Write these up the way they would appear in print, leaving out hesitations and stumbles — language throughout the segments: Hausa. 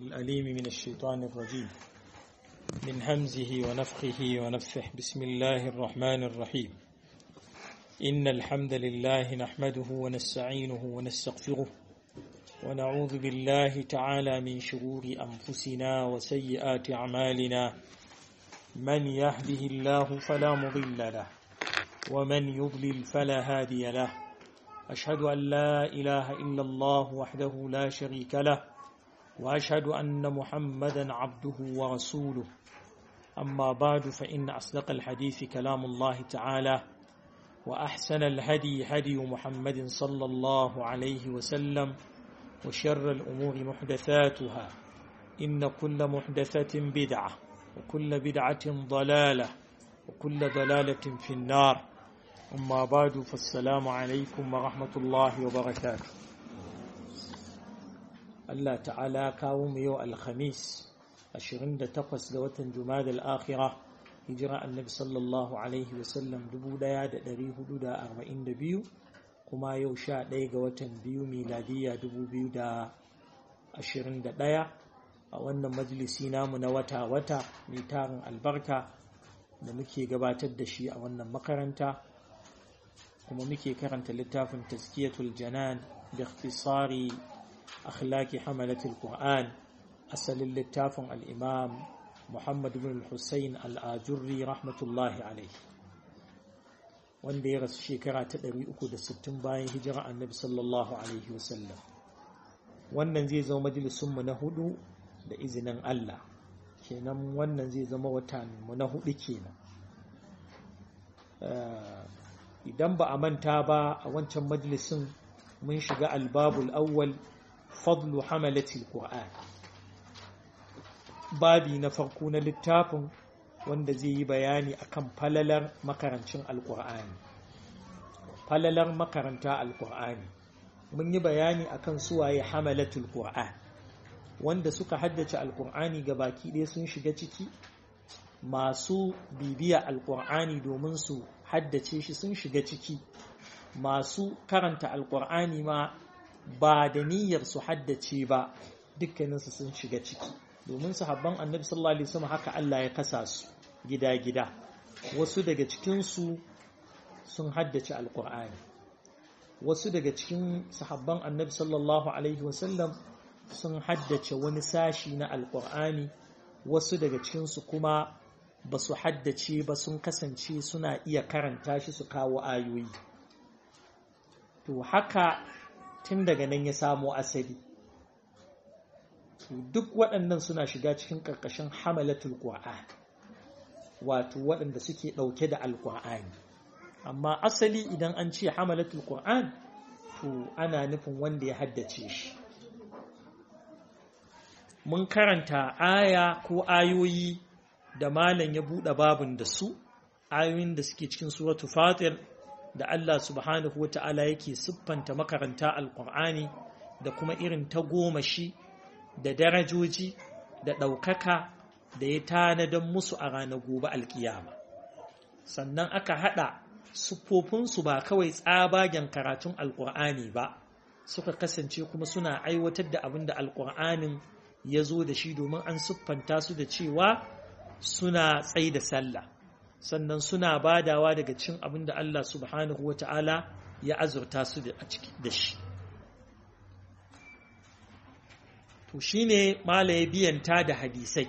الأليم من الشيطان الرجيم من همزه ونفخه ونفثه بسم الله الرحمن الرحيم إن الحمد لله نحمده ونستعينه ونستغفره ونعوذ بالله تعالى من شرور أنفسنا وسيئات أعمالنا من يهده الله فلا مضل له ومن يضلل فلا هادي له أشهد أن لا إله إلا الله وحده لا شريك له وأشهد أن محمدا عبده ورسوله أما بعد فإن أصدق الحديث كلام الله تعالى وأحسن الهدي هدي محمد صلى الله عليه وسلم وشر الأمور محدثاتها إن كل محدثة بدعة وكل بدعة ضلالة وكل ضلالة في النار أما بعد فالسلام عليكم ورحمة الله وبركاته Allah ta'ala kawo mu yau alhamis 28 ga watan Jumada al-Akhirah hijira annabi sallallahu alaihi wasallam 1442 kuma yau 11 ga watan biyu miladiya 2021 a wannan majalisi namu na wata-wata mai tarin albarka da muke gabatar da shi a wannan makaranta kuma muke karanta littafin tazkiyatul janan bi ikhtisari أخلاق حملة القرآن أصل للتافن الإمام محمد بن الحسين الآجري رحمة الله عليه wanda ya rasu shekara ta 360 bayan hijira annabi sallallahu alaihi wasallam wannan zai zama majalisunmu na hudu da izinin Allah kenan wannan zai zama watanmu na hudu kenan idan ba a manta ba a wancan majalisun mun shiga albabul awwal fadlu hamalatil Qur'an babi na farko na littafin wanda zai yi bayani akan falalar makarancin alqur'ani falalar makaranta alqur'ani mun yi bayani akan suwaye hamalatul Qur'an wanda suka haddace alqur'ani gabaki ɗaya sun shiga ciki masu bibiya alqur'ani domin su haddace shi sun shiga ciki masu karanta alqur'ani ma ba da niyyar su haddace ba dukkaninsu sun shiga ciki domin sahabban annabi sallallahu alaihi wasallam haka Allah ya kasa su gida-gida wasu daga cikinsu sun haddace alqur'ani wasu daga cikin sahabban annabi sallallahu alaihi wasallam sun haddace wani sashi na alqur'ani wasu daga cikinsu kuma ba su haddace ba sun kasance suna iya karanta shi su kawo ayoyi to haka tun daga nan ya samo asali duk waɗannan suna shiga cikin ƙarƙashin hamalatul Qur'an wato waɗanda suke ɗauke da alƙur'ani amma asali idan an ce hamalatul Qur'an to ana nufin wanda ya haddace shi mun karanta aya ko ayoyi da malam ya buɗe babun da su ayoyin da suke cikin suratul Fatir da Allah subhanahu wa ta'ala yake siffanta makaranta alƙur'ani da kuma irin ta gomashi da darajoji da ɗaukaka da ya tanadan musu a ranar gobe alƙiyama sannan aka haɗa siffofinsu ba kawai tsabagen karatun alƙur'ani ba suka kasance kuma suna aiwatar da abin da alƙur'anin ya zo da shi domin an siffanta su da cewa suna tsai da sallah sannan suna badawa daga cin abin da Allah subhanahu wa ta'ala ya azurta su da shi. To shi ne malaye biyanta da hadisai.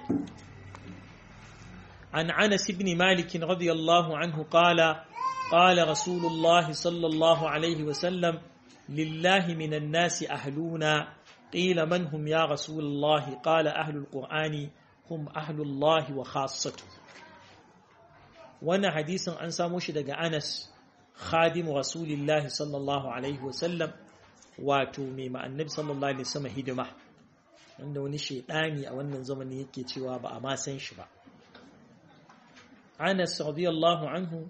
An Anas ibn Malik radiyallahu anhu qala Rasulullahi sallallahu alaihi wasallam lillahi minan nasi ahluna qila man hum ya Rasulullahi qala ahlul Qur'ani hum ahlullahi wa khassatuhu. Wannan hadisin an samo shi daga Anas khadim Rasulillahi sallallahu alaihi wasallam wato mai ma'annabi sallallahu alaihi wasallam hidima wanda wani shedani a wannan zamani yake cewa ba a ma san shi ba Anas radiyallahu anhu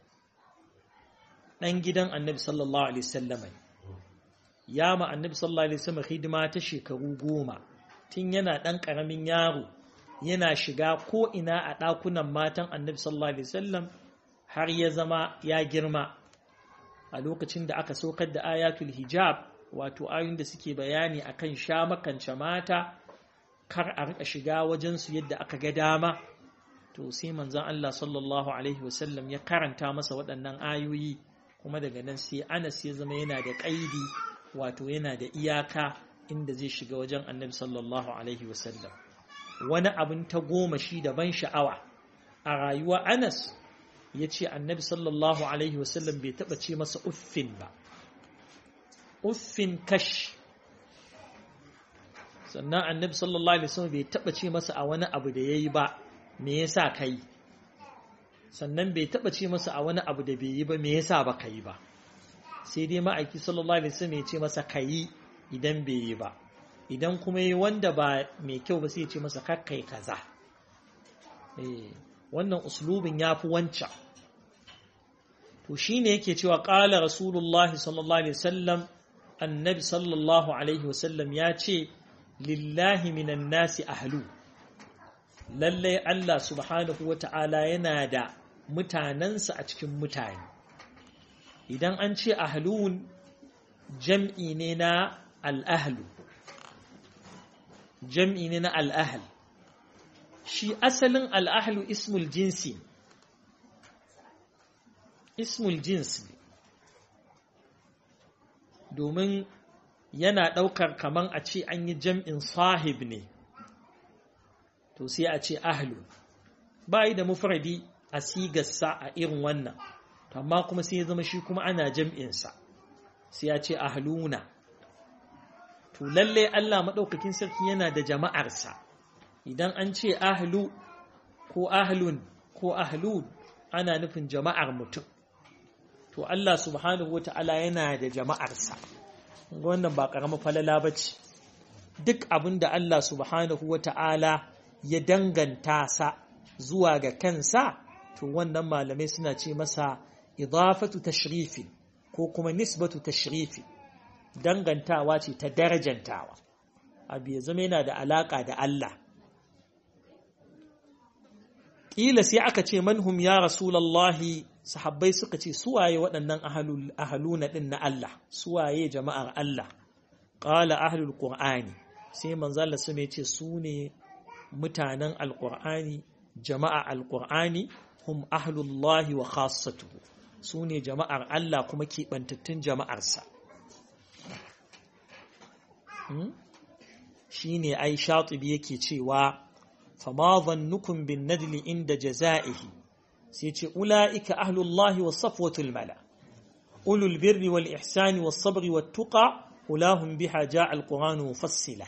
dan gidan annabi sallallahu alaihi wasallam ya ma annabi sallallahu alaihi wasallam hidima ta shekaru 10 tun yana dan karamin yaro yana shiga ko ina a ɗakunan matan annabi sallallahu alaihi wasallam har ya zama ya girma a lokacin da aka saukar da ayatul hijab wato ayoyin da suke bayani akan sha makance mata kar a rika shiga wajensu yadda aka ga dama. To sai manzon Allah sallallahu alaihi wasallam ya karanta masa waɗannan ayoyi, kuma daga nan sai Anas ya zama yana da ƙaidi, wato yana da iyaka inda zai shiga wajen Annabi sallallahu alaihi wasallam. Wani abin ta goma shi da ban sha'awa a rayuwa Anas ya ce Annabi sallallahu alaihi wasallam bai taɓa ce masa uffin ba, uffin kash. Sannan Annabi sallallahu alaihi wasallam bai taɓa ce masa a wani abu da yayi ba me yasa kai, sannan bai taɓa ce masa a wani abu da bai yi ba me yasa ba kai ba. Sai dai ma'aiki sallallahu alaihi wasallam ya ce masa kai idan bai yi ba, idan kuma yi wanda ba mai kyau ba sai ya ce masa kakkai kaza. Wannan uslubin yafi wancan. To shine yake cewa qala rasulullahi sallallahu alaihi wasallam, annabi sallallahu alaihi wasallam ya ce lillahi minan nasi ahlu, lallai Allah subhanahu wata'ala yana da mutanensa a cikin mutane. Idan an ce ahlun jam'i ne na al'ahlu, jam'i ne na al'ahl. Shi asalin al'ahlu ismul jinsi, ismul jinsi, domin yana ɗaukar kaman a ce an yi jam'in sahib ne, to sai a ce ahlu. Ba yi da mufradi a sigarsa a irin wannan, amma kuma sai ya zama shi kuma ana jam'insa, sai ya ce ahluna. To lalle Allah maɗaukakin sarki yana da jama'arsa. Idan an ce ahlu ko ahlun ko ahlud ana nufin jama'ar mutum. To Allah subhanahu wata'ala yana da jama'arsa. Wannan ba ƙaramar falala ba ce. Duk abin da Allah subhanahu wata'ala ya danganta sa zuwa ga kansa, to wannan malamai suna ce masa idafatu tashrifi ko kuma nisbatu tashrifi. Dangantawa ce ta darajantawa. Abu ya zama yana da alaƙa da Allah. Ƙila sai aka ce manhum ya Rasulallahi, sahabbai suka ce suwaye waɗannan ahaluna ɗin na Allah, suwaye jama'ar Allah. Ƙala ahlul Qur'ani, sai manzo Allah sun ce su ne mutanen Alƙur'ani, jama'a Alƙur'ani, hum ahlullahi wa khassatuhu, su ne jama'ar Allah kuma keɓantattun jama'arsa. Shi ne ai Shatibi yake cewa fama zannukum bin nadli inda jaza'ihi, sai ce ula'ika ahlullahi wa safwatul mala, ulul birri wal ihsani was sabri wat tuqa, ulahum biha ja'a alquranu mufassila.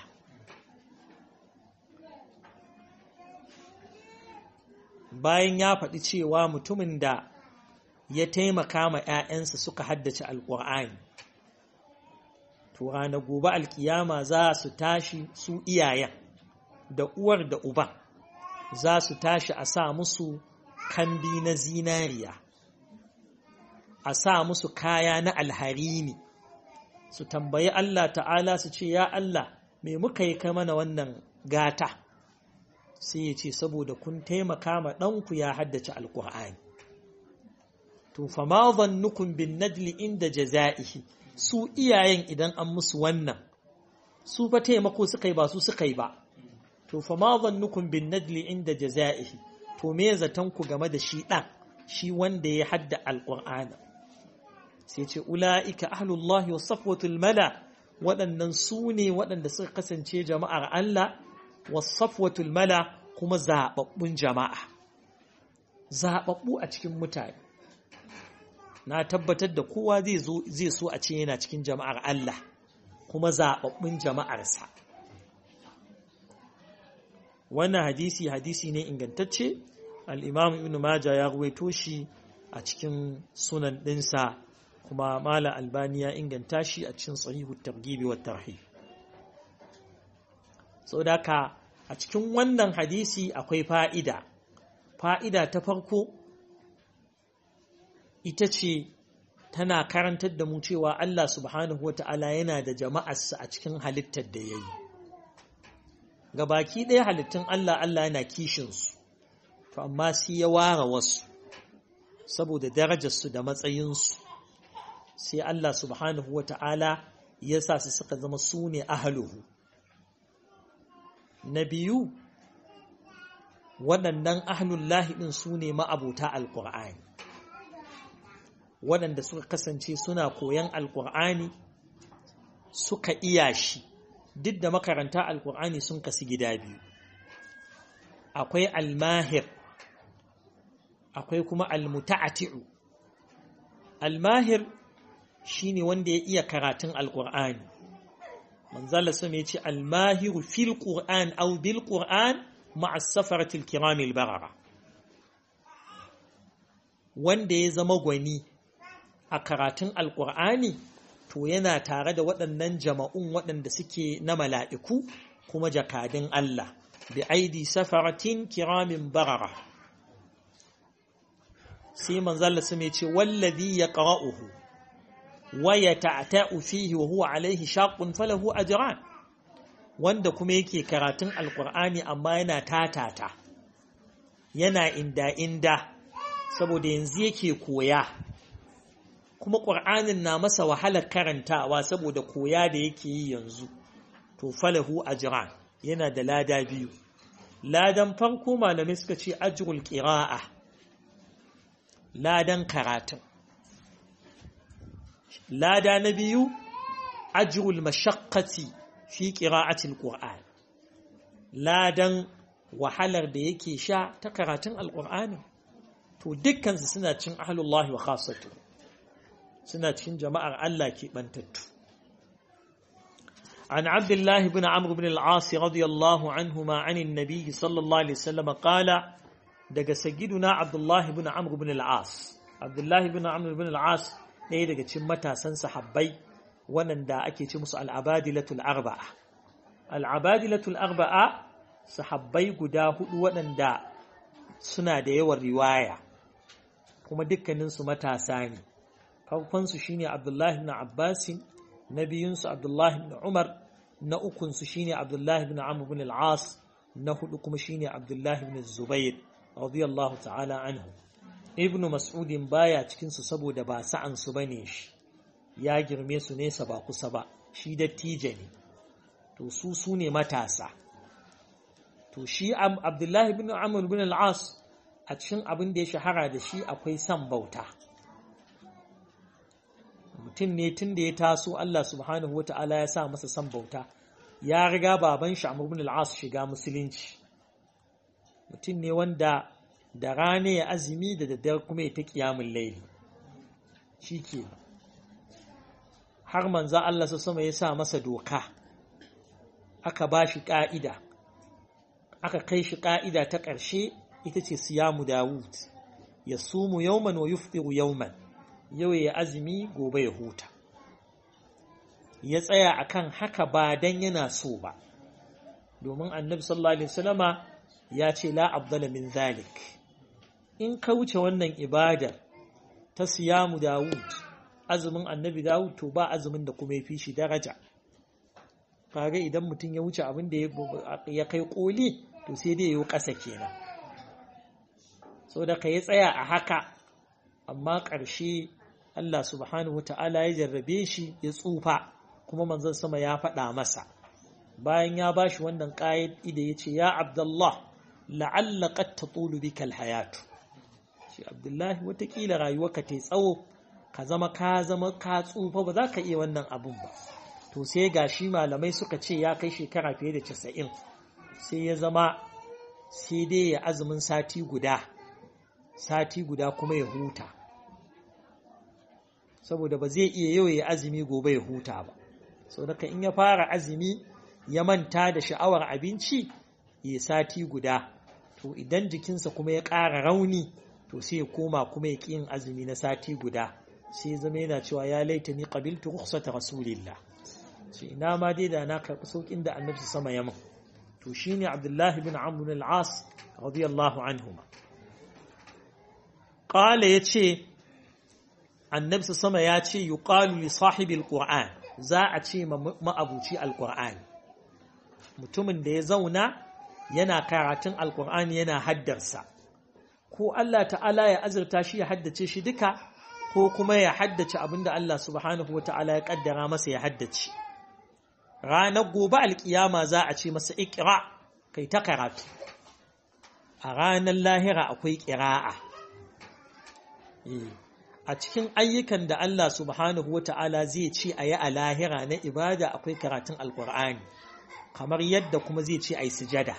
Bayan ya faɗi cewa mutumin da ya taimaka ma ‘ya'yansa suka haddace alƙur'ani, to ranar gobe alkiyama za su tashi su iyayen da uwar da uban za su tashi a sa musu kambi na zinariya, a sa musu kaya na alharini, su tambayi Allah ta'ala su ce ya Allah me muka yi kai mana wannan gata, sai ya ce saboda kun taimaka ma ɗanku ya haddace alƙur'ani. To fa ma zannukum bin nadli inda jaza'ihi, su iyayen idan an musu wannan, su fa taimako suka yi ba su suka yi ba. To fa ma zannukum bin nadli inda jaza'ihi, to me zaton ku game da shi ɗan, shi wanda ya hadda alƙur'ana. Sai ce ula'ika ahlullahi wa safwatul mala, waɗannan su ne waɗanda suka kasance jama'ar Allah, wa safwatul mala kuma zaɓaɓɓun jama'a, zaɓaɓɓu a cikin mutane. Na tabbatar da kowa zai so a ce yana cikin jama'ar Allah, kuma zaɓaɓɓun jama'arsa. Wannan hadisi ne ingantacce, al'imam Ibn Majah ya ruwaito shi a cikin sunan ɗinsa, kuma Malam Albani ya inganta shi a cikin Sahihu Targhib wa Tarhib. Saboda haka a cikin wannan hadisi akwai fa'ida. Fa'ida ta farko ita ce tana karantar da mu cewa Allah subhanahu wata'ala yana da jama'arsa a cikin halittar da ya yi. Gabaki ɗaya halittun Allah yana kishinsu, to amma sai ya ware wasu, saboda darajarsu da matsayinsu, sai Allah subhanahu wata'ala ya sa su suka zama su ne ahaluhu. na biyu waɗannan ahlullahi ɗin su ne ma'abuta alƙur'ani waɗanda suka kasance suna koyan alƙur'ani suka iya shi duk da makaranta alƙur'ani sun kasu gida biyu akwai almahir akwai kuma almuta'ati'u almahir shine wanda ya iya karatun alƙur'ani manzala sama ya ce almahiru fil qur'an aw bil qur'an ma'a safaratil kiramil barara wanda ya zama gwani a karatun alƙur'ani to yana tare da waɗannan jama'un waɗanda suke na mala'iku kuma jakadin Allah bi aidi safaratin kiramin barara sai manzala sama ya ce wallazi yaqra'uhu wa yata'ta'u fihi wa huwa alayhi shaqqun falahu ajran wanda kuma yake karatun alqur'ani amma yana tatata yana inda saboda yanzu yake koya kuma qur'anin na masa wahalar karantawa saboda koya da yake yi yanzu to falahu ajran yana da lada biyu ladan farko malamai suka ce ajrul qira'a ladan karatun lada na biyu ajrul mashaqqati fi qira'ati alquran ladan wahalar da yake sha ta karatun alqur'ani to dukkan su suna cin ahlullahi wa khassatu suna cin jama'ar Allah ke bantattu an abdullah ibn amr ibn al-as radiyallahu anhuma an an-nabi sallallahu alaihi wasallam qala daga sayyiduna abdullah ibn amr ibn al-as abdullah ibn amr ibn al-as ɗaya daga cikin matasan sahabbai waɗanda ake ce musu al'abadilatul arba'a. Al'abadilatul arba'a sahabbai guda hudu waɗanda suna da yawan riwaya, kuma dukkaninsu matasa ne. Farkonsu shi ne Abdullahi ibn Abbasin, na biyunsu Abdullahi ibn Umar, na ukunsu shi ne Abdullahi ibn Amr ibn al-As, na hudu kuma shi ne Abdullahi ibn Zubair, radiyallahu ta'ala anhu. Ibn Mas'udin baya cikinsu saboda ba sa'ansu ba ne shi, ya girme su nesa ba kusa ba, shi dattijo ne, to su ne matasa. To shi Abdullahi ibn Amr ibn al-As a cikin abin da ya shahara da shi akwai san bauta. Mutum ne tun da ya taso Allah subhanahu wa ta'ala ya sa masa san bauta, ya riga baban shi Amr ibn al-As shiga musulunci. Mutum ne wanda da rana ya azumi da daddare kuma ya ta kiyamun laili shi ke har manza Allah su sama ya sa masa doka aka ba shi ƙa'ida aka kai shi ƙa'ida ta ƙarshe ita ce siyamu Dawud ya sumu yauman wa yuftiru yauman yau ya azumi gobe ya huta ya tsaya akan haka ba dan yana so ba domin annabi sallallahu alaihi wasallama ya ce la afdala min zalik in ka wuce wannan ibadar ta siyamu Dawud azumin annabi Dawud to ba azumin da kuma ya fi shi daraja kaga idan mutum ya wuce abin da ya kai koli to sai dai yayi ƙasa kenan saboda kai tsaya a haka amma ƙarshe Allah subhanahu wataala ya jarrabe shi ya tsufa kuma manzon sama ya faɗa masa bayan ya bashi wannan ƙa'ida yace ya Abdullah la'alla qad tatulu bika alhayatu shi Abdullahi watakila rayuwarka ta tsawo ka zama ka tsufa ba za ka iya wannan abun ba to sai gashi malamai suka ce ya kai shekara fiye da 90 sai ya zama sai dai ya azumin sati guda kuma ya huta saboda ba zai iya yau ya azumi gobe ya huta ba saboda in ya fara azumi ya manta da sha'awar abinci ya sati guda to idan jikinsa kuma ya ƙara rauni to sai ya koma kuma ya ƙi yin azumi na sati guda sai ya zama yana cewa ya laita ni qabiltu rukhsata rasulillah sai ina ma dai da na karɓi saukin da annabi sama ya min to shine Abdullahi bin Amr bin al-As radiyallahu anhuma qala yace annabi sama ya ce yuqalu li sahibi al-Qur'an za a ce ma'abuci al-Qur'an mutumin da ya zauna yana karatun al-Qur'ani yana haddarsa ko Allah ta'ala ya azurta shi ya haddace shi duka ko kuma ya haddace abinda Allah subhanahu wata'ala ya kaddara masa ya haddace ranar gobe alkiyama za a ce masa ikra kai ta karatu a ranar lahira akwai ƙira'a a cikin ayyukan da Allah subhanahu wata'ala zai ce a yi a lahira na ibada akwai karatun alƙur'ani kamar yadda kuma zai ce a yi sujada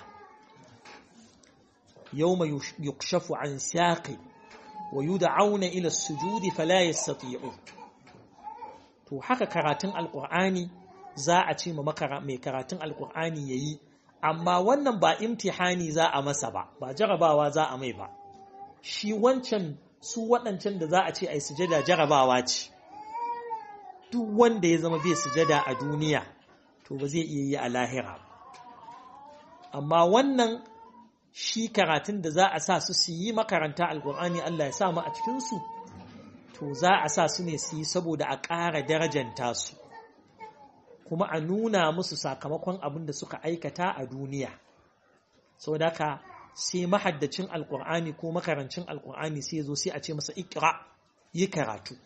yawma yukshafu an saqi wa yud'auna ila as-sujudi fala yastati'un to haka karatun alƙur'ani za a ce mai karatun alƙur'ani yayi amma wannan ba imtihani za a masa ba jarabawa za a mai ba shi wancan su waɗancan da za a ce ai sujada jarabawa ce duk wanda ya zama bai sujada a duniya to ba zai iya yi a lahira amma wannan shi karatun da za a sa su yi makaranta alƙur'ani Allah ya sa mu a cikinsu to za a sa su ne su yi saboda a ƙara darajanta su kuma a nuna musu sakamakon abin da suka aikata a duniya saboda haka sai mahaddacin alkur'ani ko makarancin alkur'ani sai zo sai a ce masa ikra yi karatu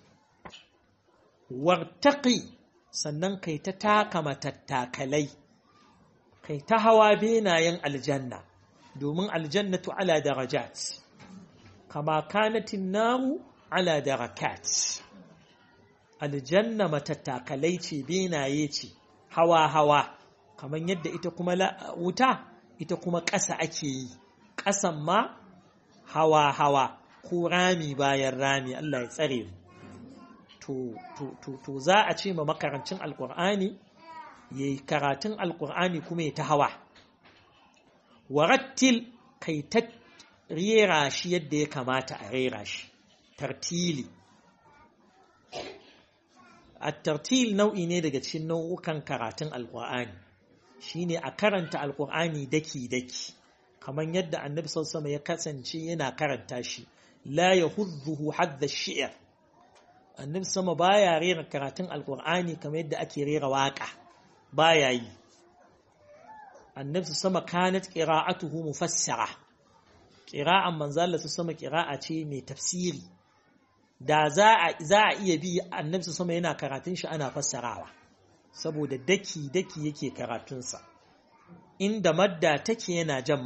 wartaqi sannan kai ta taka matattakalai kai ta hawa benayen aljanna domin aljannatu ala darajat kama kanatin naru ala darakat aljanna matattakalai ce benaye ce hawa kamar yadda ita kuma wuta ita kuma ƙasa ake yi ƙasan ma hawa ko rami bayan rami Allah ya tsare mu to za a ce ma makarancin alƙur'ani yayi karatun alƙur'ani kuma ya ta hawa warattil kai ta rera shi yadda ya kamata a rera shi tartili at-tartil nau'i ne daga cikin nau'ukan karatun alƙur'ani shine a karanta alƙur'ani daki kamar yadda annabi sallallahu alaihi ya kasance yana karanta shi la yahudduhu hadda ash-shi'r annabi sama baya rera karatun alƙur'ani kamar yadda ake rera waka baya yi annabi sama kanat qira'atuhu mufassara qira'an manzo Allah sama qira'a ce mai tafsiri da za a iya bi annabi sama yana karatun shi ana fassarawa saboda daki yake karatunsa inda madda take yana jan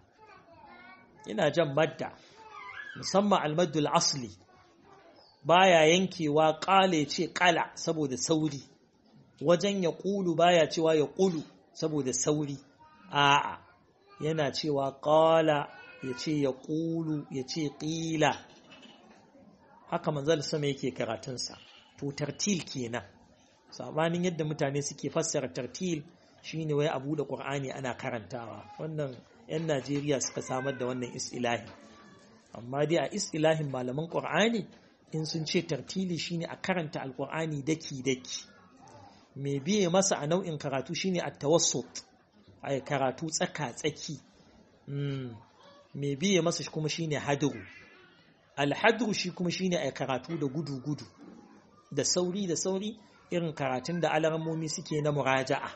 madda musamman almaddul asli baya yankewa qale ce qala saboda sauri wajen ya qulu baya cewa ya qulu saboda sauri a'a yana cewa qala yace ya qulu yace qila haka manzal sama yake karatunsa to tartil kenan sabanin yadda mutane suke fassara tartil shine wai abu da qur'ani ana karantawa wannan yan Najeriya suka samar da wannan istilahi amma dai a istilahin malaman qur'ani in sun ce tartili shine a karanta alqur'ani daki me biye masa a nau'in karatu shine at-tawassut ay karatu tsaka-tsaki me biye masa kuma shine hadru al-hadru shi kuma shine ay karatu da gudu da sauri irin karatun da alamomi suke na muraja'a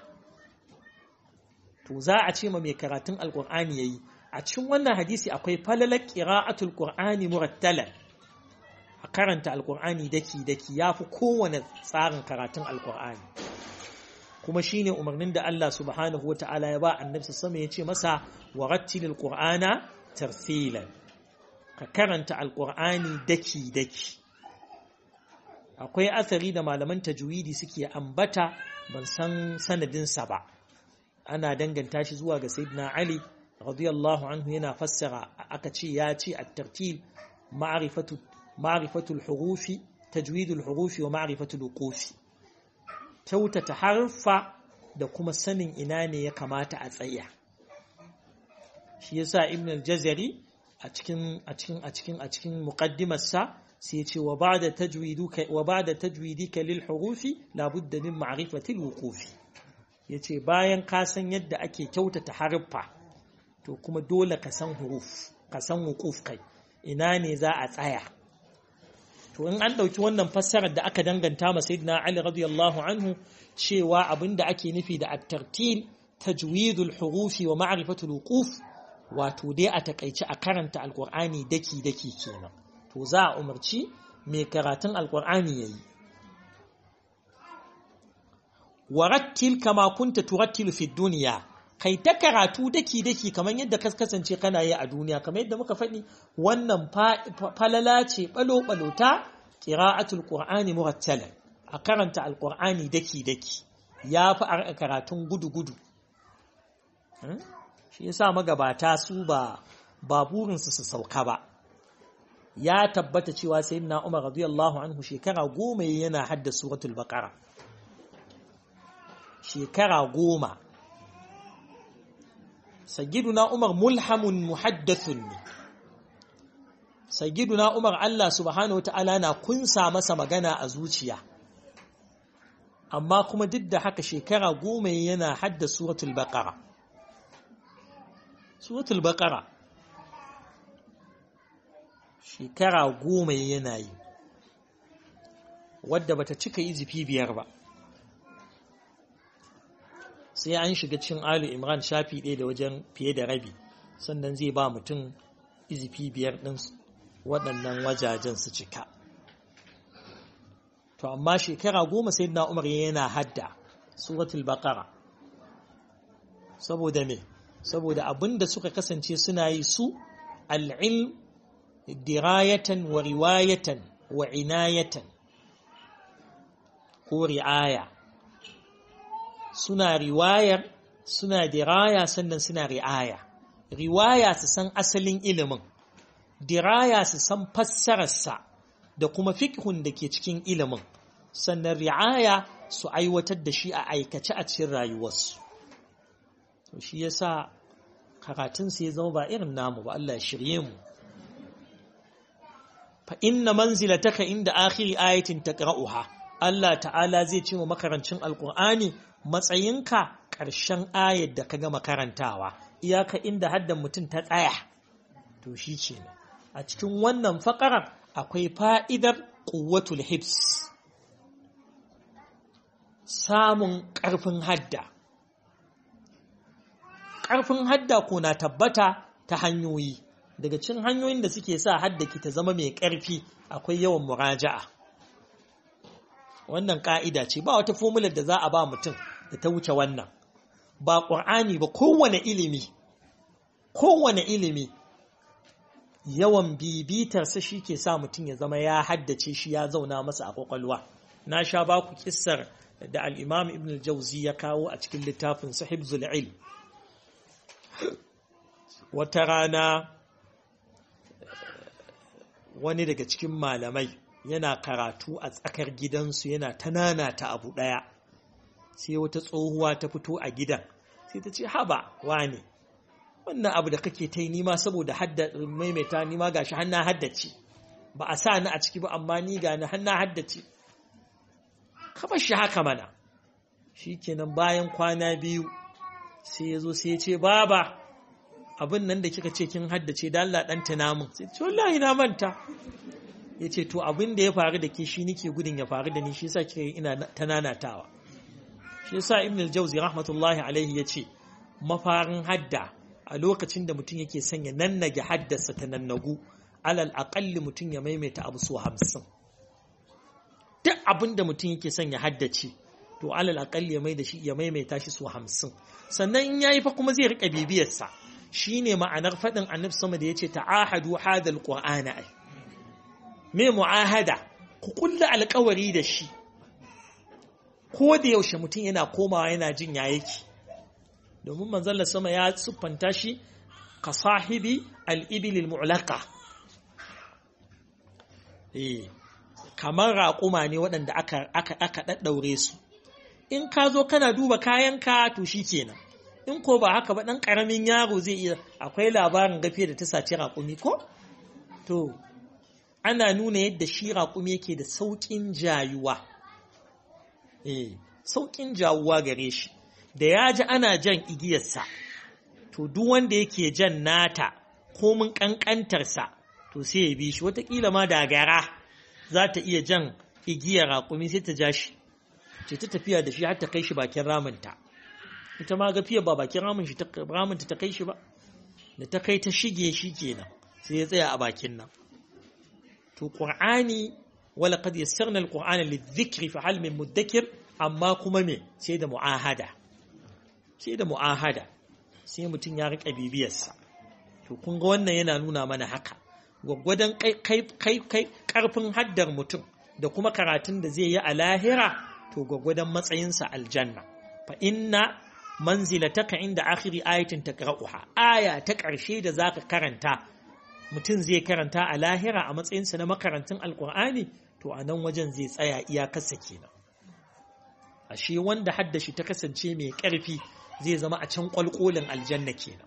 to za a ce ma mai karatun alqur'ani yayi a cikin wannan hadisi akwai falalar qira'atul qur'ani murattalan a karanta alqur'ani daki yafi kowane tsarin karatun alqur'ani kuma shine umarnin da Allah subhanahu wataala ya ba annabi sallallahu alaihi wasallam ya ce masa warattilil qur'ana tartilan ka karanta alqur'ani daki akwai asari da malaman tajwidi suke ambata ban san sanadinsa ba ana danganta shi zuwa ga sayyidina Ali radiyallahu anhu yana fassara aka ce ya ce at-tartil ma'rifatul hurufi tajwidul hurufi wa ma'rifatul wuqufi kyautata harfa da kuma sanin ina ne ya kamata a tsaya shi yasa ibn al-jazari a cikin muqaddimarsa sai ya ce wa ba'da tajwidika lil hurufi la budda min ma'rifati al-wuqufi yace bayan ka san yadda ake kyautata harfa to kuma dole ka san huruf ka san wuquf kai ina ne za a tsaya to in an dauki wannan fassarar da aka danganta ma sayyidina Ali radiyallahu anhu cewa abinda ake nufi da at-tartil tajwidul hurufi wa ma'rifatul wuquf wato dai a takeici a karanta alqur'ani daki kenan to za a umarci mai karatun alqur'ani yayi warattil kama kunta turattilu fi dunya kai ta karatu daki-daki kamar yadda ka kasance kana yi a duniya, kamar yadda muka faɗi wannan falala ce ɓalo-ɓalo ta ƙira'atul ƙur'ani murattalan, a karanta alƙur'ani daki-daki ya fi a karatun gudu-gudu. Shi yasa magabata su ba burinsu su sauka ba. Ya tabbata cewa sayyidina Umar radiyallahu anhu shekara 10 yana hadda suratul Baqara. Shekara 10. Sayyiduna Umar mulhamun muhaddathun ne. Sayyiduna Umar Allah subhanahu wata'ala na kunsa masa magana a zuciya. Amma kuma duk da haka shekara 10 yana hadda suratul Baqara. Suratul Baqara shekara 10 yana yi, wadda bata cika izifi 5 ba. Sai an shiga cikin Ali Imran shafi 1 da wajen fiye da rabi, sannan zai ba mutum izifi 5 ɗin waɗannan wajajen su cika. To amma shekara 10 sayyidina Umar yana hadda suratul Baqara. Saboda me? Saboda abinda suka kasance suna yi su al-ilm dirayatan wa riwayatan wa inayatan ko ri'aya. Suna riwayar, suna diraya, sannan suna ri'aya. Riwaya su san asalin ilimin, diraya su san fassararsa da kuma fiqhun da ke cikin ilimin, sannan ri'aya su aiwatar da shi a aikace a cikin rayuwarsu. To shi yasa karatun sai ya zama ba irin namu ba, Allah ya shirye mu. Fa inna manzilataka inda akhiri ayatin taqra'uha, Allah ta'ala zai ce wa makarancin alqur'ani matsayinka ƙarshen ayar da ka gama karantawa, iyaka inda haddan mutum ta tsaya. To shi ce a cikin wannan faƙarar akwai fa'idar quwwatul hibs, samun ƙarfin hadda. Ƙarfin hadda ko na tabbata ta hanyoyi. Daga cikin hanyoyin da suke sa haddaki ta zama mai ƙarfi akwai yawan muraja'a. Wannan ƙa'ida ce, ba wata fomular da za a ba mutum da ta wuce wannan. Ba ƙur'ani ba, kowane ilimi yawan bibitarsa shi ke sa mutum ya zama ya haddace shi, ya zauna masa a ƙwaƙwalwa. Na sha ba ku kissar da al'imam Ibn al-Jauzi ya kawo a cikin littafin Hibzul Ilm. Wata rana wani daga cikin malamai yana karatu a tsakar gidansu, yana tanana ta abu ɗaya. Sai wata tsohuwa ta fito a gidan, sai ta ce, haba wane, wannan abu da kake ta yi nima saboda maimaita nima ga shi hannu haddace, ba a sa ni a ciki ba amma ni ga ni hannu haddace, ka bar shi haka mana. Shi kenan bayan kwana 2 sai ya zo sai ya ce, baba abin nan da kika ce kin haddace da Allah ɗan tuna min. Sai ce, wallahi na manta. Ya ce, to abin da ya faru da ke shi nike gudun ya faru da ni, shi yasa kika yi ina tananatawa. Shi yasa Ibn al-Jawzi rahmatullahi alaihi ya ce mafarin hadda a lokacin da mutum yake sanya nannage haddasa ta nannagu, alal aqalli mutum ya maimaita abu so 50. Duk abin da mutum yake sanya haddace to alal aqalli ya maimaita shi so 50. Sannan in yayi fa kuma zai rika bibiyarsa. Shine ma'anar fadin Annabi sama da yace ta'ahadu hadal qur'ana ai. Me mu'ahada? Ku kulla alƙawari da shi. Ko da yaushe mutum yana komawa yana jin ya yake. Domin manzon sama ya siffanta shi ka sahibi al-ibil al-mu'laqa. Kamar raƙuma ne waɗanda aka daddaure su. In ka zo kana duba kayanka to shikenan. In ko ba haka ba ɗan ƙaramin yaro zai iya, akwai labarin gafiya da ta saci raƙumi ko? To, ana nuna yadda shi raƙumi yake da sauƙin jayuwa. Sauƙin jawuwa gare shi. Da ya ji ana jan igiyarsa, to duk wanda yake jan nata ko mun ƙanƙantarsa, to sai ya bi shi. Wataƙila ma da gara za ta iya jan igiyar raƙumi sai ta ja shi, ce ta tafiya da shi har ta kai shi bakin ramunta. Ita ma gafiya ba bakin ramunta ta kai shi ba, da ta kai ta shige shi kenan sai ya tsaya a bakin nan. To Qur'ani wala qad yassarna al-Qur'ana lidh-dhikri fa hal min mudakkir, amma kuma me sai da mu'ahada. Sai da mu'ahada. sai mutum ya riƙa bibiyarsa. To kun ga wannan yana nuna mana haka, gwaggwadon kai ƙarfin haddar mutum da kuma karatun da zai yi a lahira, to gwaggwadon matsayinsa aljanna. Fa inna manzilataka inda akhiri ayatin taqra'uha, aya ta ƙarshe da zaka karanta mutum zai karanta a lahira a matsayinsa na makarantun alkur'ani, to a nan wajen zai tsaya iyakarsa kenan. Ashe wanda haddashi ta kasance mai ƙarfi zai zama a can ƙwalƙolin aljanna kenan.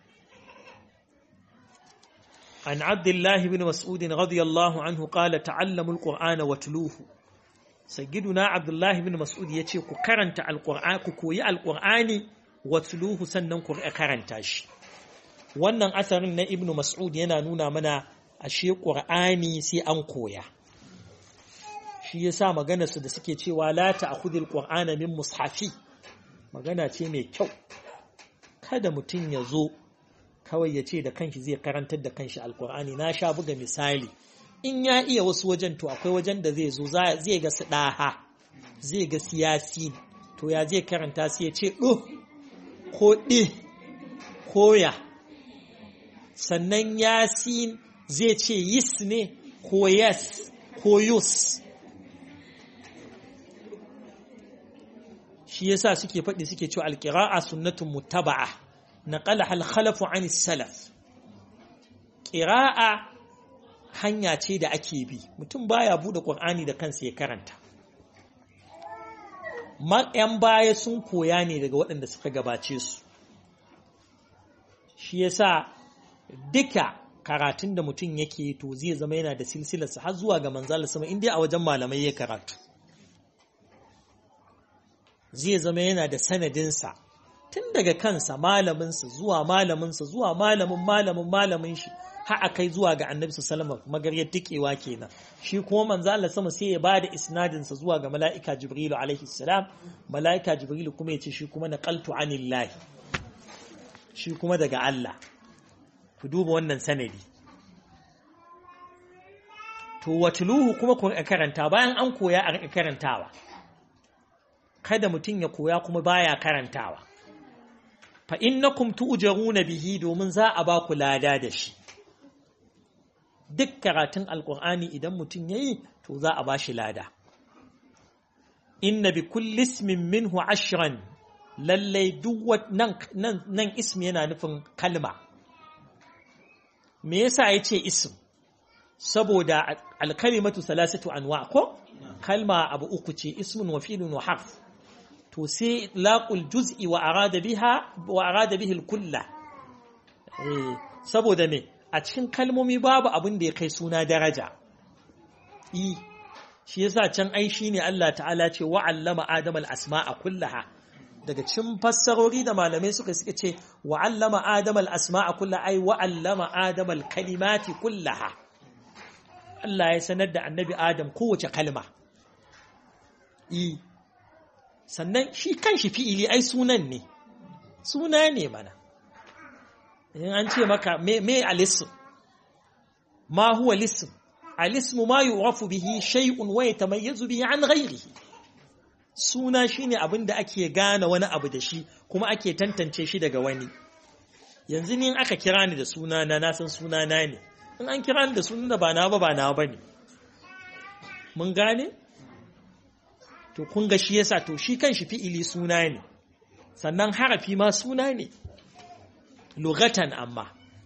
An Abdullahi bin Mas'ud radiyallahu anhu qala ta'allamul qur'ana watluhu. Sayyiduna Abdullahi bin Mas'ud yace ku karanta alqur'ani, ku koyi alqur'ani, watluhu sannan ku karanta shi. Wannan asarin na Ibn Mas'ud yana nuna mana ashe Qur'ani sai an koya. Shi yasa magana su da suke cewa la ta'khudhul Qur'ana min mushafi, magana ce mai kyau. Kada mutum ya zo kawai ya ce da kanshi zai karantar da kanshi Alƙur'ani. Na sha buga misali, in ya iya wasu wajen to akwai wajen da zai zo zai ga su ɗaha, zai ga siyasi, to ya zai karanta sai ya ce ɗo ko ɗi ko ya. Sannan yasin zai ce yis ne ko yes ko yus. Shi yasa suke faɗi suke cewa alƙira'a sunnatun muttaba'a naqalaha al-khalafu 'an as-salaf. Ƙira'a hanya ce da ake bi, mutum baya bude Qur'ani da kansa ya karanta. ‘Yan baya sun koya ne daga waɗanda suka gabace su. Shi yasa duka karatun da mutum yake to zai zama yana da silsilarsa har zuwa ga manzala sama, inda a wajen malamai ya karatu zai zama yana da sanadinsa tun daga kansa, malaminsa zuwa malaminsa zuwa malamin shi har akai zuwa ga annabi sallallahu alaihi wasallam, magaryar tikewa kenan. Shi kuma manzala sama sai ya bada isnadinsa zuwa ga mala'ika Jibrilu alaihi salam, mala'ika Jibrilu kuma ya ce shi kuma naqaltu anillahi, shi kuma daga Allah. Ku duba wannan sanadi. To watluhu kuma ku karanta, bayan an koya a karantawa. Kada mutum ya koya kuma baya karantawa. Fa innakum tu'jaruna bihi, domin za a ba ku lada da shi. Duk karatun Alƙur'ani idan mutum yayi to za a ba shi lada. Inna bi kulli ismin minhu 10, lallai duk nan ismi yana nufin kalma. Me yasa yace ism? Saboda alkalimatu salasatu anwa, ko kalma abu uku ce, ismun wa fi'lun wa harf. To sai laqul juz'i wa arada bihi al-kulla. Saboda me? A cikin kalmomi babu abin da ya kai suna daraja. Shi yasa can ai shine Allah ta'ala ce wa 'allama adama al-asma'a kullaha. Daga cikin fassarori da malamai suka ce wa 'allama adama al-asma'a kullaha, ai wa 'allama adama al-kalimati kullaha. Allah ya sanar da annabi Adam kowace kalma. Sannan shi kanshi fi'ili ai sunan ne. Suna ne mana. In an ce maka me al-ism? Ma huwa al-ism? Al-ismu ma yu'rafu bihi shay'un wa yatamayyazu bihi 'an ghayrihi. Suna shine abin da ake gane wani abu da shi kuma ake tantance shi daga wani. Yanzu ni in aka kira ni da sunana na san sunana ne. In an kira ni da sunan da ba na bane. Mun gane? To kun ga shi yasa to shi kanshi fi'ili suna ne. Sannan harafi ma suna ne. Lugatan amma.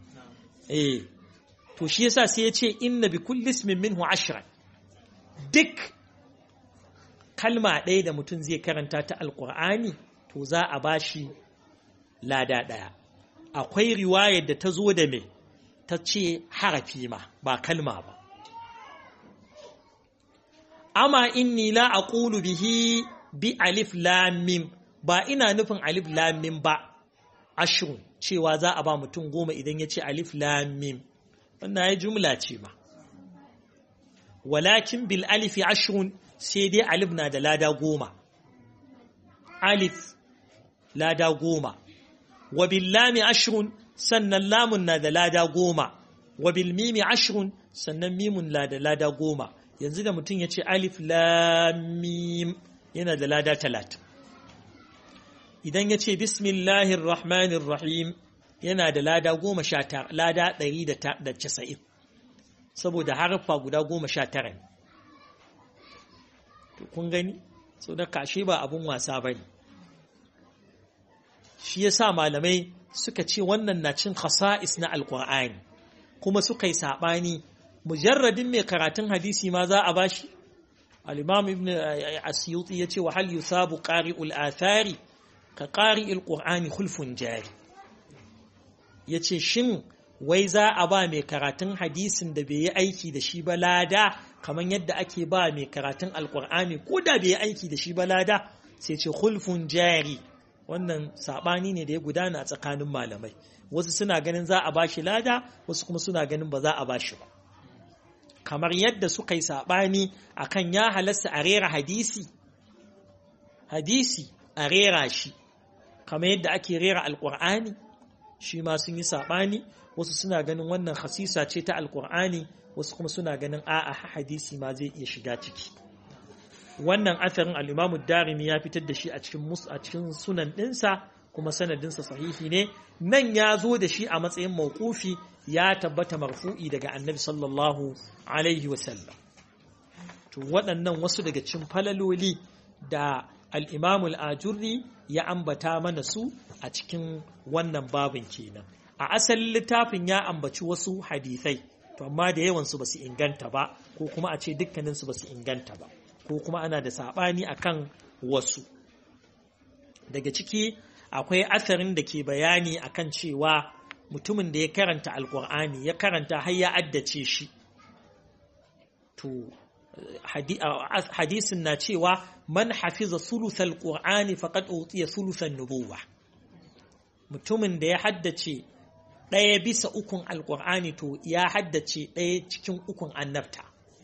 To shi yasa sai ya ce inna bi kulli ismin minhu 10. Duk kalma ɗaya da mutum zai karanta ta Alƙur'ani to za a bashi lada ɗaya. Akwai riwayar da ta zo da me? Ta ce harafi ma ba kalma ba. Amma inni la aqulu bihi bi alif lam mim, ba ina nufin alif lam mim ba. Ashrun, cewa za a ba mutum 10 idan ya ce alif lam mim. Wannan ya jumla ce ma. Walakin bil alifi ashrun, sai dai alif na da lada 10. Alif lada 10. Wa bil lami ashrun, sannan lamun na da lada 10. Wa bil mimi ashrun, sannan mimun na da lada 10. Yanzu da mutum ya ce alif lam mim yana da lada 30. idan ya ce bismillahir rahmanir rahim yana da lada 19 lada 190 saboda harfa guda 19 ne to kun gani so da kashe ba abun wasa bane shi yasa malamai suka ce wannan na cin khasa'is na alqur'ani kuma suka yi sabani mujarradin mai karatun hadisi ma za a bashi al-imam ibn asyuti yace wa hal yusabu qari'ul athari ka qari'il qur'ani khulfun jari yace shin wai za a ba mai karatun hadisin da bai yi aiki da shi ba lada kamar yadda ake ba mai karatun alqur'ani ko da bai yi aiki da shi ba lada sai ce khulfun jari wannan sabani ne da ya gudana a tsakanin malamai wasu suna ganin za a bashi lada wasu kuma suna ganin ba za a bashi ba kamar yadda suka yi sabani akan ya halasta a rera hadisi a rera shi kamar yadda ake rera alqur'ani shi ma sun yi sabani wasu suna ganin wannan khasisa ce ta alqur'ani wasu kuma suna ganin a'a hadisi ma zai iya shiga ciki wannan atharin al-Imam ad-Darimi ya fitar da shi a cikin sunan dinsa kuma sanadinsa sahihi ne nan ya zo da shi a matsayin mawqufi ya tabbata marfu'i daga Annabi sallallahu alaihi wasallam to waɗannan wasu daga cikin falaloli da al-Imam al-Ajurri ya ambata mana su a cikin wannan babin kenan a asalin littafin ya ambaci wasu hadisai to amma da yawan su basu inganta ba ko kuma a ce dukkanin su basu inganta ba ko kuma ana da sabani akan wasu daga ciki akwai asarin da ke bayani akan cewa mutumin da ya karanta alkur'ani ya karanta har ya addace shi to hadisin na cewa man hafiza sulusal qur'ani faqad utiya sulusan nubuwa mutumin da ya haddace 1/3 alkur'ani to ya haddace 1/3 annabta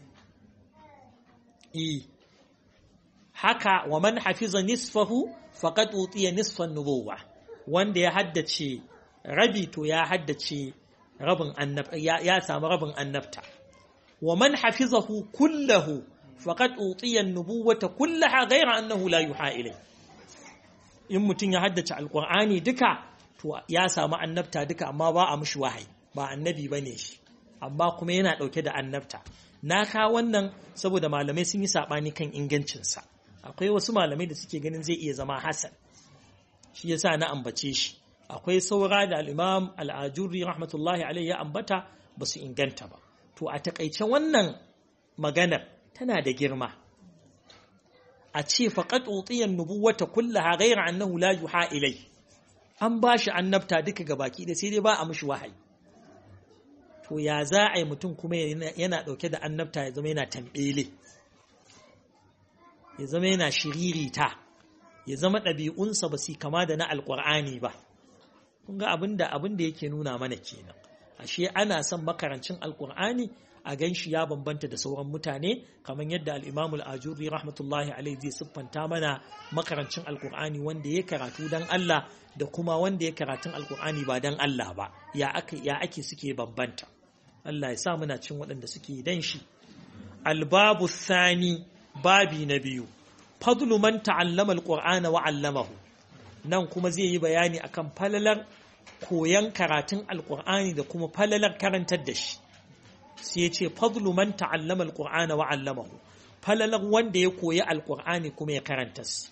haka wa man hafiza nisfahu faqad utiya nisfan nubuwa wanda ya haddace rabi to ya haddace rabin annabta ya samu rabin annabta wa man hafizahu kullahu faqad utiya an-nubuwata kullaha ghayra annahu la yuha ilay in mutun ya haddace alqur'ani duka to ya samu annabta duka amma ba a mishi wahayi ba annabi bane shi amma kuma yana dauke da annabta na ka wannan saboda malamai sun yi sabani kan ingancin sa akwai wasu malamai da suke ganin zai iya zama hasan shi yasa na ambace shi akwai saura da al-Imam al-Ajurri rahmatullahi alayhi ya ambata basu inganta ba to a takeice wannan maganar tana da girma a ce faqad utiya an-nubuwata kullaha ghayra annahu la yuha ilay an bashi annabta duka gabaki da sai dai ba a mishi wahayi to ya za a yi mutum kuma yana dauke da annabta ya zama yana tambele ya zama yana shiririta ya zama ɗabi'unsa ba su kama da na alƙur'ani ba kun ga abin da yake nuna mana kenan ashe ana son makarancin alƙur'ani a ganshi ya bambanta da sauran mutane kamar yadda al-Imam al-Ajurri rahmatullahi alaihi zai siffanta mana makarancin alƙur'ani wanda ya karatu dan Allah da kuma wanda ya karatun alƙur'ani ba dan Allah ba ya ake suke bambanta Allah ya sa muna cin waɗanda suke dan shi al-babu thani babi na biyu fadlu man ta'allama alqur'ana wa 'allamahu nan kuma zai yi bayani akan falalar koyan karatun alqur'ani da kuma falalar karantar da shi sai yace fadlu man ta'allama alqur'ana wa 'allamahu falalar wanda ya koyi alqur'ani kuma ya karanta shi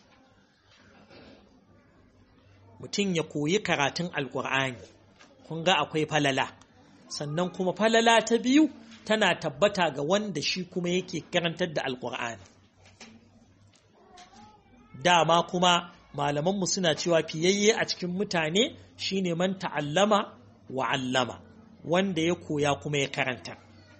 mutum ya koyi karatun alqur'ani kun ga akwai falala sannan kuma falala ta biyu tana tabbata ga wanda shi kuma yake karantar da alqur'ani dama kuma malamanmu suna cewa fiyayye a cikin mutane shine man ta'allama wa 'allama wanda ya koya kuma ya karanta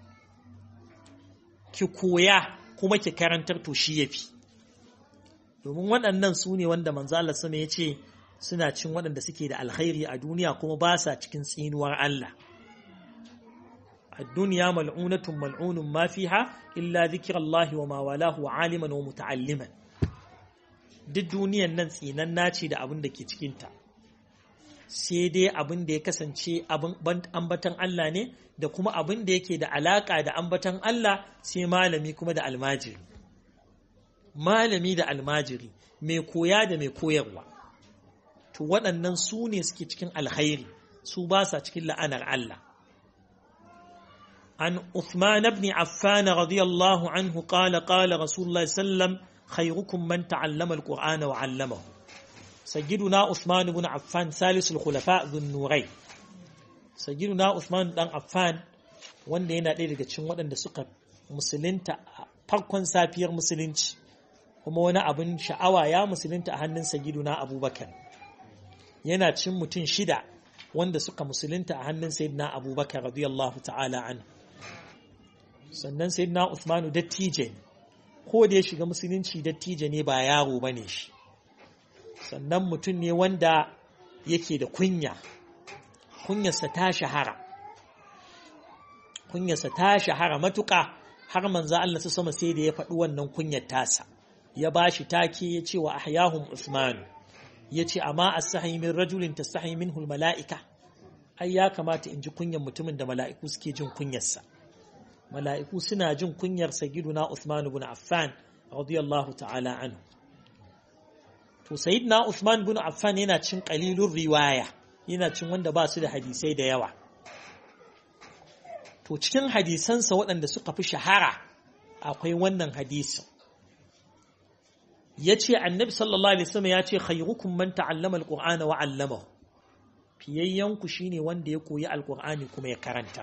ki koya kuma ki karantar to shi yafi domin waɗannan su ne wanda manzo Allah sama yace suna cin waɗanda suke da alkhairi a duniya kuma ba sa cikin tsinuwar Allah ad-dunya mal'unatun mal'unun ma fiha illa dhikrullahi wa ma walahu 'aliman wa muta'alliman duk duniyan nan tsinanna ce da abin da ke cikinta sai dai abin da ya kasance ambatan Allah ne da kuma abin da yake da alaka da ambatan Allah sai malami kuma da almajiri mai koya da mai koyarwa to waɗannan su ne suke cikin alkhairi su ba sa cikin la'anar Allah an Uthman ibn Affan radiyallahu anhu qala qala Rasulullah sallam khayrukum man ta'allama al-Qur'ana wa 'allamahu sayyiduna Uthman ibn Affan salisul khulafa dhun nurayn sayyiduna Uthman dan Affan wanda yana ɗaya daga cikin waɗanda suka musulunta a farkon safiyar musulunci kuma wani abin sha'awa ya musulunta a hannun sayyiduna Abubakar yana cin mutum 6 wanda suka musulunta a hannun sayyidina Abubakar radiyallahu ta'ala anhu sannan sayyidina Uthman dattijo ko da ya shiga musulunci dattijo ne ba yaro bane shi sannan mutum ne wanda yake da kunyarsa ta shahara matuƙa har manzo Allah su sama sai da ya faɗi wannan kunyar tasa ya bashi take ya ce wa ahyahum Uthman ya ce amma as-sahi min rajulin tastahi minhu al-mala'ika ai ya kamata in ji kunyar mutumin da mala'iku suke jin kunyarsa mala'iku suna jin kunyar sayyiduna Uthman ibn Affan radiyallahu ta'ala anhu to sayyidina Uthman ibn Affan yana cin qalilur riwaya yana cin wanda ba su da hadisai da yawa to cikin hadisansa waɗanda suka fi shahara akwai wannan hadisin yace annabi sallallahu alaihi wasallam yace khayrukum man ta'allama alqur'ana wa 'allamahu fiyayyanku shine wanda ya koyi alqur'ani kuma ya karanta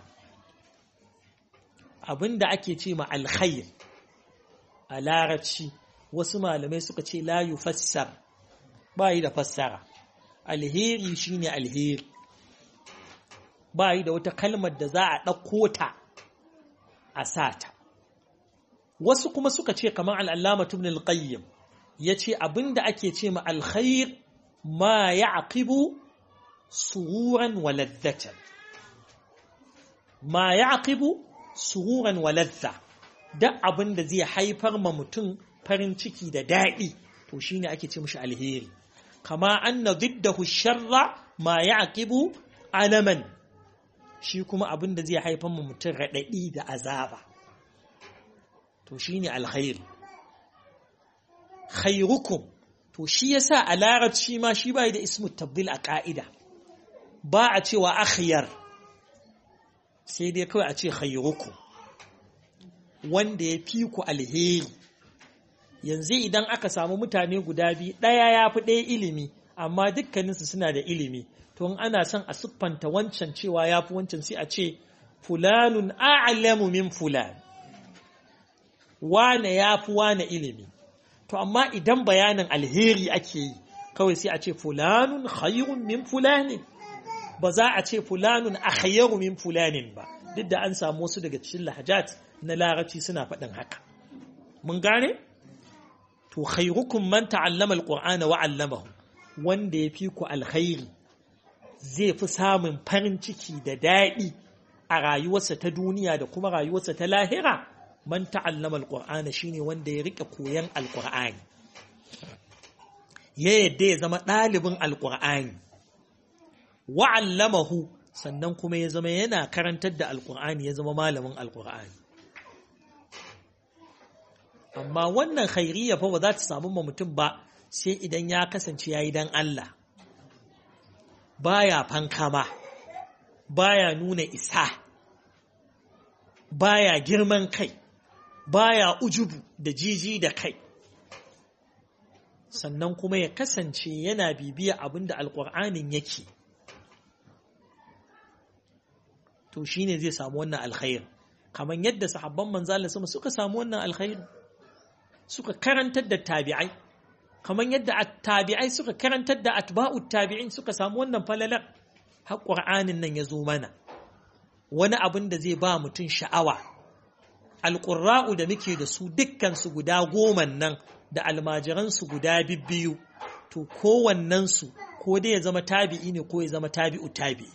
abinda ake ce ma alkhair a larabci wasu malamai suka ce la yufassar ba yi da fassara alheri shine alheri ba yi da wata kalmar da za a ɗauko ta a sata wasu kuma suka ce kamar al'allama ibn al-qayyim ya ce abinda ake ce ma alkhair ma ya aqibu sururan waladdatan ma ya aqibu sururan waladda da abinda zai haifar ma mutum farin ciki da daɗi to shine ake ce mishi alheri kama anna diddahu sharra ma ya aqibu alaman shi kuma abinda zai haifar ma mutum raɗaɗi da azaba to shine alkhair khairukum to shi yasa a larabci ma shi bai da ismu tabdil a ka'ida ba a cewa akhyar sai dai kawai a ce khairukum wanda ya fi ku alheri yanzu idan aka samu mutane guda biyu ɗaya ya fi ɗaya ilimi amma dukkaninsu suna da ilimi to in ana son a siffanta wancan cewa ya fi wancan sai a ce fulanun a'lamu min fulan wane ya fi wane ilimi to amma idan bayanin alheri ake yi kawai sai a ce fulanun khayrun min fulanin ba za a ce fulanun akhayru min fulanin ba duk da an samu wasu daga cikin lahajat na larabci suna faɗin haka mun gane to khayrukum man ta'allama alqur'ana wa 'allamahu wanda yafi ku alkhairi zai fi samun farin ciki da daɗi a rayuwarsa ta duniya da kuma rayuwarsa ta lahira man ta'allama alqur'ana shine wanda ya rike koyan alqur'ani ya yadda ya zama ɗalibin alqur'ani wa 'allamahu sannan kuma ya zama yana karantar da alqur'ani ya zama malamin alqur'ani amma wannan khairiyya fa ba za ta samu ma mutum ba sai idan ya kasance yayi dan Allah baya fankama baya nuna isa baya girman kai baya ujubu da jiji da kai sannan kuma ya kasance yana bibiya abinda alqur'anin yake to shine zai samu wannan alkhair kamar yadda sahabban manzo Allah suka samu wannan alkhair suka karantar da tabi'ai kamar yadda tabi'ai suka karantar da atba'ut tabi'in suka samu wannan falalar har qur'anin nan ya zo mana wani abin da zai ba mutum sha'awa alqurra'u da muke da su dukkan su guda 10 nan da almajiran su guda 2 to kowannen su ko dai ya zama tabi'i ne ko ya zama tabi'u tabi'i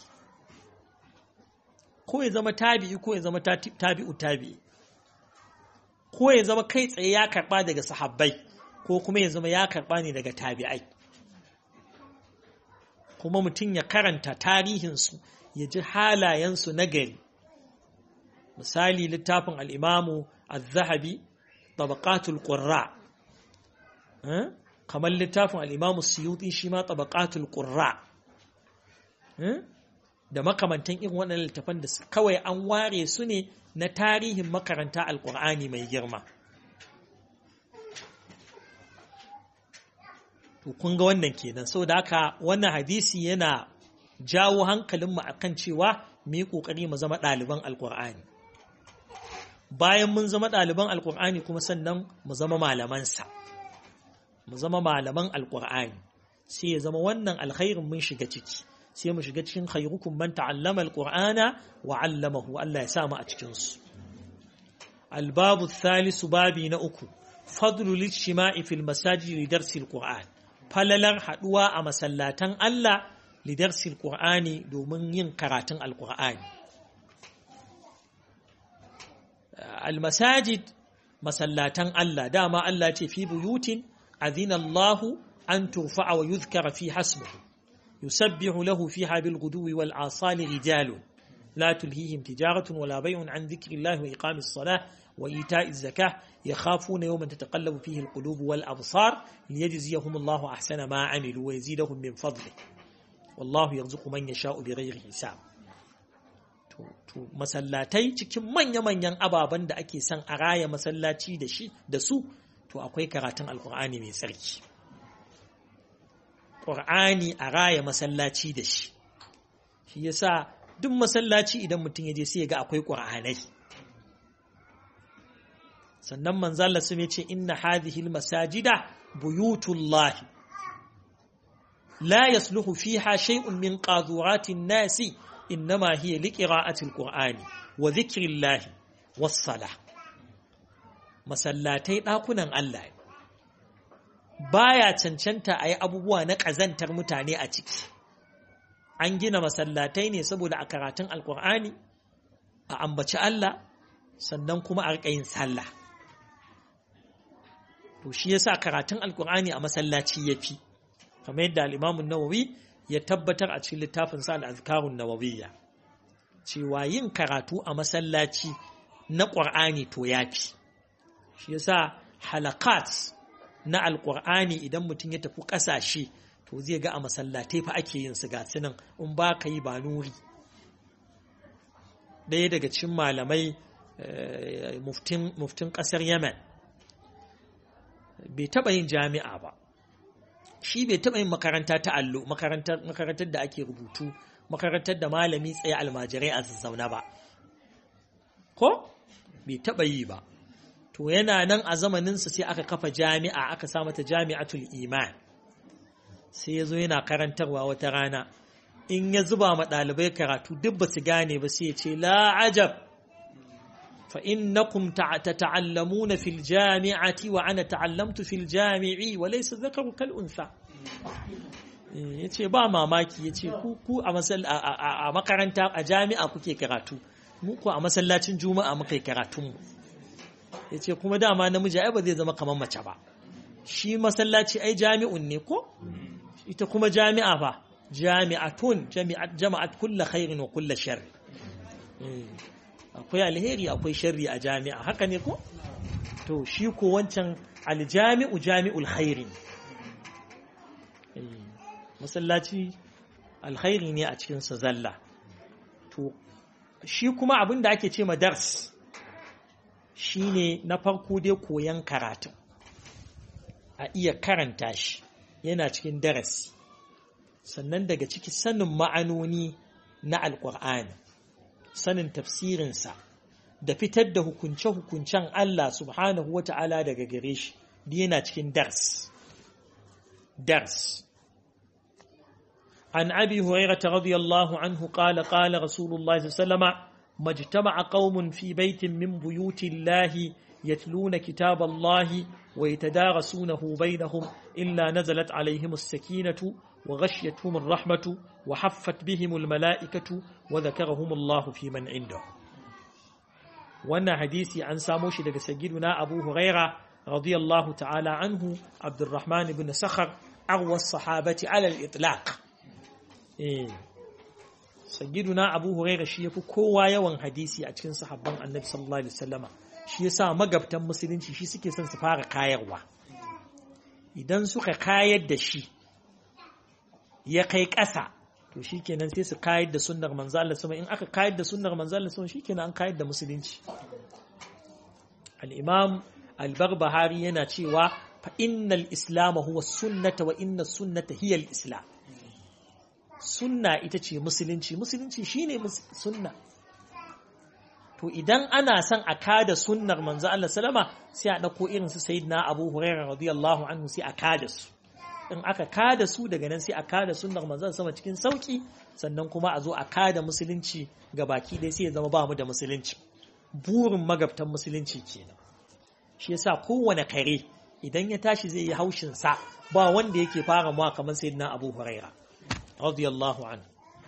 ko ya zama tabi'i ko ya zama tabi'u tabi'i ko ya zama kai tsaye ya karba daga sahabbai ko kuma ya zama ya karba ne daga tabi'ai kuma mutum ya karanta tarihinsu ya ji halayensu na gari misali littafin al'imamu al-zahabi tabaqatul qurra kamar littafin al-Imam Suyuti shi ma Tabaqatul Qurra da makamantan irin waɗannan littafan da kawai an ware su ne na tarihin makaranta Al-Qur'ani mai girma. To kun ga wannan kenan, saboda haka wannan hadisi yana jawo hankalinmu akan cewa mu yi ƙoƙari mu zama ɗaliban Al-Qur'ani. Bayan mun zama ɗaliban Al-Qur'ani kuma sannan mu zama malamansa, mu zama malaman Al-Qur'ani, sai ya zama wannan alkhairin mun shiga ciki, sai mu shiga cikin khairukum man ta'allama Al-Qur'ana wa 'allamahu. Allah ya sa mu a cikin su. Al-babu thalithu, babi na uku, fadlu lijtima'i fil masajid li darsi al-Qur'an. Falalar haduwa a masallatan Allah li darsi al-Qur'ani domin yin karatun Al-Qur'ani. Al-masajid, masallatan Allah, dama Allah ce fi buyutin azina Allahu an turfa'a wa yuzkara fi hasmuhu yusabbihu lahu fiha bil ghuduwi wal asali rijalun la tulhihim tijaratun wala bay'un an dhikrillahi wa iqamis salah wa ita'iz zakah yakhafuna yawman tataqallabu fihi al qulub wal absar liyajziyahum Allahu ahsana ma 'amilu wa yazidahum min fadlihi wallahu yarzuqu man yasha'u bighayri hisab. To masallatai cikin manya-manyan ababen da ake son a raya masallaci da su to akwai karatun Alƙur'ani mai tsarki. Ƙur'ani a raya masallaci da shi. Shi yasa duk masallaci idan mutum ya je sai ya ga akwai Ƙur'anai. Sannan manzo Allah sun ce inna hadhihi almasajida buyutullahi la yasluhu fiha shay'un min qaduratin nasi إنما هي لقراءة القرآن وذكر الله والصلاة. masallatai ɗakunan Allah baya cancanta a yi abubuwa na ƙazantar mutane a ciki. An gina masallatai ne saboda a karatun Alƙur'ani, a ambaci Allah, sannan kuma a riƙa yin sallah. To shi yasa karatun Alƙur'ani a masallaci yafi, kamar yadda al-Imam an-Nawawi ya tabbatar a cikin littafin sa al-Azkarun Nawawiyya cewa yin karatu a masallaci na Qur'ani to yafi. Shi yasa halakat na al-Qur'ani idan mutum ya tafi ƙasashe to zai ga a masallatai fa ake yin su ga sunan in ba ka yi ba nuri. Ɗaya daga cikin malamai muftin ƙasar Yemen bai taɓa yin jami'a ba. Shi bai taɓa yin makaranta ta allo, makarantar da ake rubutu, makarantar da malami tsaye almajirai a zazzauna ba. Ko? Bai taɓa yi ba. To yana nan a zamaninsa sai aka kafa jami'a, aka sa mata Jami'atul Iman. Sai ya zo yana karantarwa wata rana. In ya zuba ma ɗalibai karatu duk ba su gane ba sai ya ce, La ajab, fa innakum tata'allamuna fil jami'ati wa ana ta'allamtu fil jami'i wa laysa dhakaru kal untha. Yace ba mamaki, yace ku a makaranta a jami'a kuke karatu, mu ku a masallacin juma'a muka yi karatun mu. Yace kuma dama namiji ai ba zai zama kamar mace ba. Shi masallaci ai jami'un ne ko? Ita kuma jami'a ba jami'atun jama'at kullu khairin wa kullu sharr. Akwai alheri akwai sharri a jami'a, haka ne ko? To shi ko wancan aljami'u jami'ul khairi. Masallaci alkhairi ne a cikin sa zalla. To shi kuma abin da ake ce ma dars shine na farko dai koyan karatu. A iya karanta shi yana cikin darasi. Sannan daga ciki sanin ma'anoni na Alƙur'ani. Sanin tafsirinsa da fitar da hukunce-hukuncen Allah subhanahu wa ta'ala daga gare shi da yana cikin dars. An Abi Hurairah radiyallahu anhu qala Rasulullah sallallahu alaihi wasallam majtama'a qaumun fi baitin min buyutillahi yatluna kitaballahi wa yatadarasunahu bainahum illa nazalat alaihim as-sakinatu وغشيتهم الرحمة وحفت بهم الملائكة وذكرهم الله في من عنده. وانا حديثي عن ساموش دقى سيدنا أبو هريرة رضي الله تعالى عنه عبد الرحمن بن سخر أغوى الصحابة على الإطلاق. سيدنا أبو هريرة شيفو كوا يوان حديثي أتكن صحابان النبي صلى الله عليه وسلم شيسا مقبتا مسلين شي سكي سنسفار قايروا idan suka kayar da shi ya kai ƙasa to shikenan sai su kayar da sunnar manzo Allah sama in aka kayar da sunnar manzo Allah sama shikenan an kayar da musulunci al-imam al-Barbahari yana cewa fa innal islam huwa sunnata wa inna sunnata hiya al-islam sunna ita ce musulunci musulunci shine sunna to idan ana son a kada sunnar manzo Allah sallama sai a dauko irin su sayyidina Abu Hurairah radiyallahu anhu sai a kada su in aka kada su daga nan sai a kada sunnar manzo sama cikin sauki sannan kuma a zo a kada musulunci gabaki dai sai ya zama ba mu da musulunci burin magabtan musulunci kenan shi yasa kowane kare idan ya tashi zai yi haushin sa ba wanda yake fara mawa kamar sayyidina Abu Hurairah radiyallahu anhu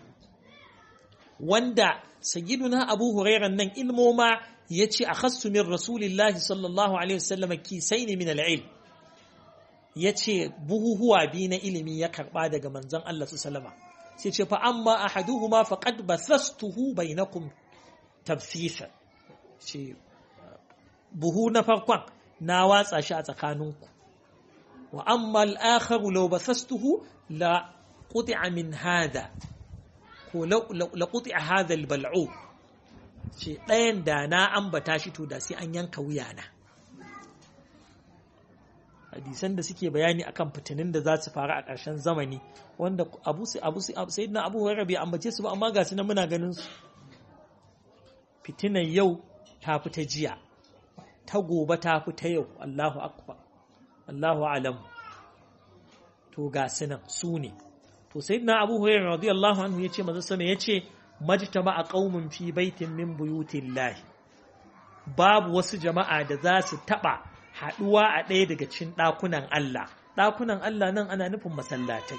wanda sayyiduna Abu Hurairah nan ilmoma yace akhassu min rasulillahi sallallahu alaihi wasallam kisaini min al-ilm yace buhuhuwa bi na ilimi ya karba daga manzon Allah sallallahu alaihi wasallam sai ce fa amma ahaduhuma faqad basastuhu bainakum tabfisa ce buhu na farkon na watsa shi a tsakaninku wa amma al-akharu law basastuhu la quti'a min hada ko la quti'a hadha al-bal'u ce ɗayan da na ambata shi to da sai an yanka wuyana hadisan da suke bayani akan fitinin da za su faru a ƙarshen zamani wanda sayyidina Abu Hurairah bai ambace su ba amma ga su nan muna ganin su fitinan yau ta fita jiya ta gobe ta fita yau Allahu akbar Allahu alam to ga su nan su ne to sayyidina Abu Hurairah radiyallahu anhu yace manzo sama yace majtama'a qaumun fi baitin min buyutillahi babu wasu jama'a da za su taba haduwa a ɗaya daga cikin ɗakunan Allah ɗakunan Allah nan ana nufin masallatai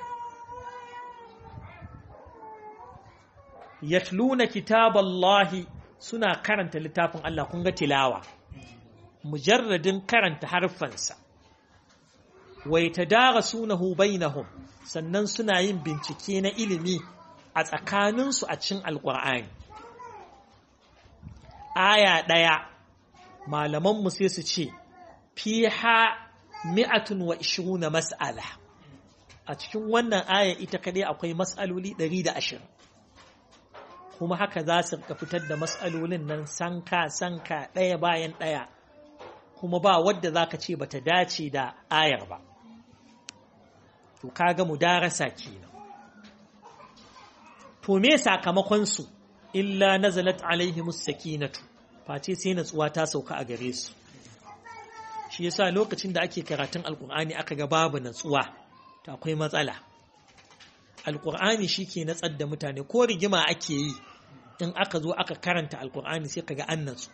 yatluna kitaballahi suna karanta littafin Allah kun ga tilawa mujarradin karanta harfansa wa yatadarasunahu bainahum sannan suna yin bincike na ilimi a tsakaninsu a cikin alqur'ani aya ɗaya malamanmu sai su ce fiha 120 mas'ala a cikin wannan aya ita kadai akwai mas'aloli 120 kuma haka za su fitar da mas'alolin nan sanka ɗaya bayan ɗaya kuma ba wadda zaka ce bata dace da ayar ba to kaga mudarasa kenan to me sakamakon su illa nazalat alaihimus sakinatu face sai natsuwa ta sauka a gare su shi yasa lokacin da ake karatun alkur'ani aka ga babu natsuwa to akwai matsala alkur'ani shike natsar da mutane ko rigima ake yi in aka zo aka karanta alkur'ani sai kaga an natsu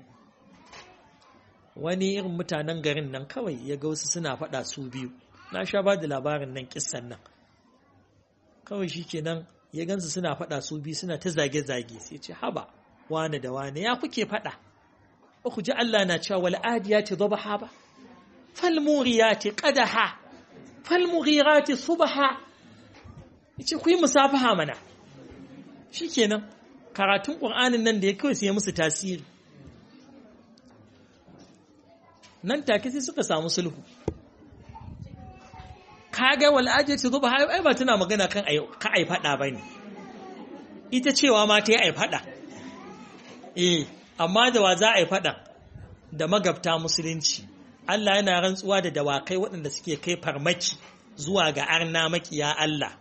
wani irin mutanen garin nan kawai ya ga wasu suna faɗa su biyu na sha ba da labarin nan kissan nan kawai shikenan ya gansu suna faɗa su biyu suna ta zage-zage sai ce haba wane da wane ya kuke faɗa ku ji Allah na cewa wal adiyati dhabaha ba fal muriyati qadaha fal mughirati subha yace ku yi musafaha mana shikenan karatun Qur'anin nan da ya kawai sai ya musu tasiri nan take sai suka samu sulhu kaga wal adiyati dhabaha ai ba tana magana kan ai faɗa bane ita cewa ma ta yi ai faɗa amma da wa za a yi faɗa da magabta musulunci Allah yana rantsuwa da dawakai waɗanda suke kai farmaki zuwa ga arna makiya Allah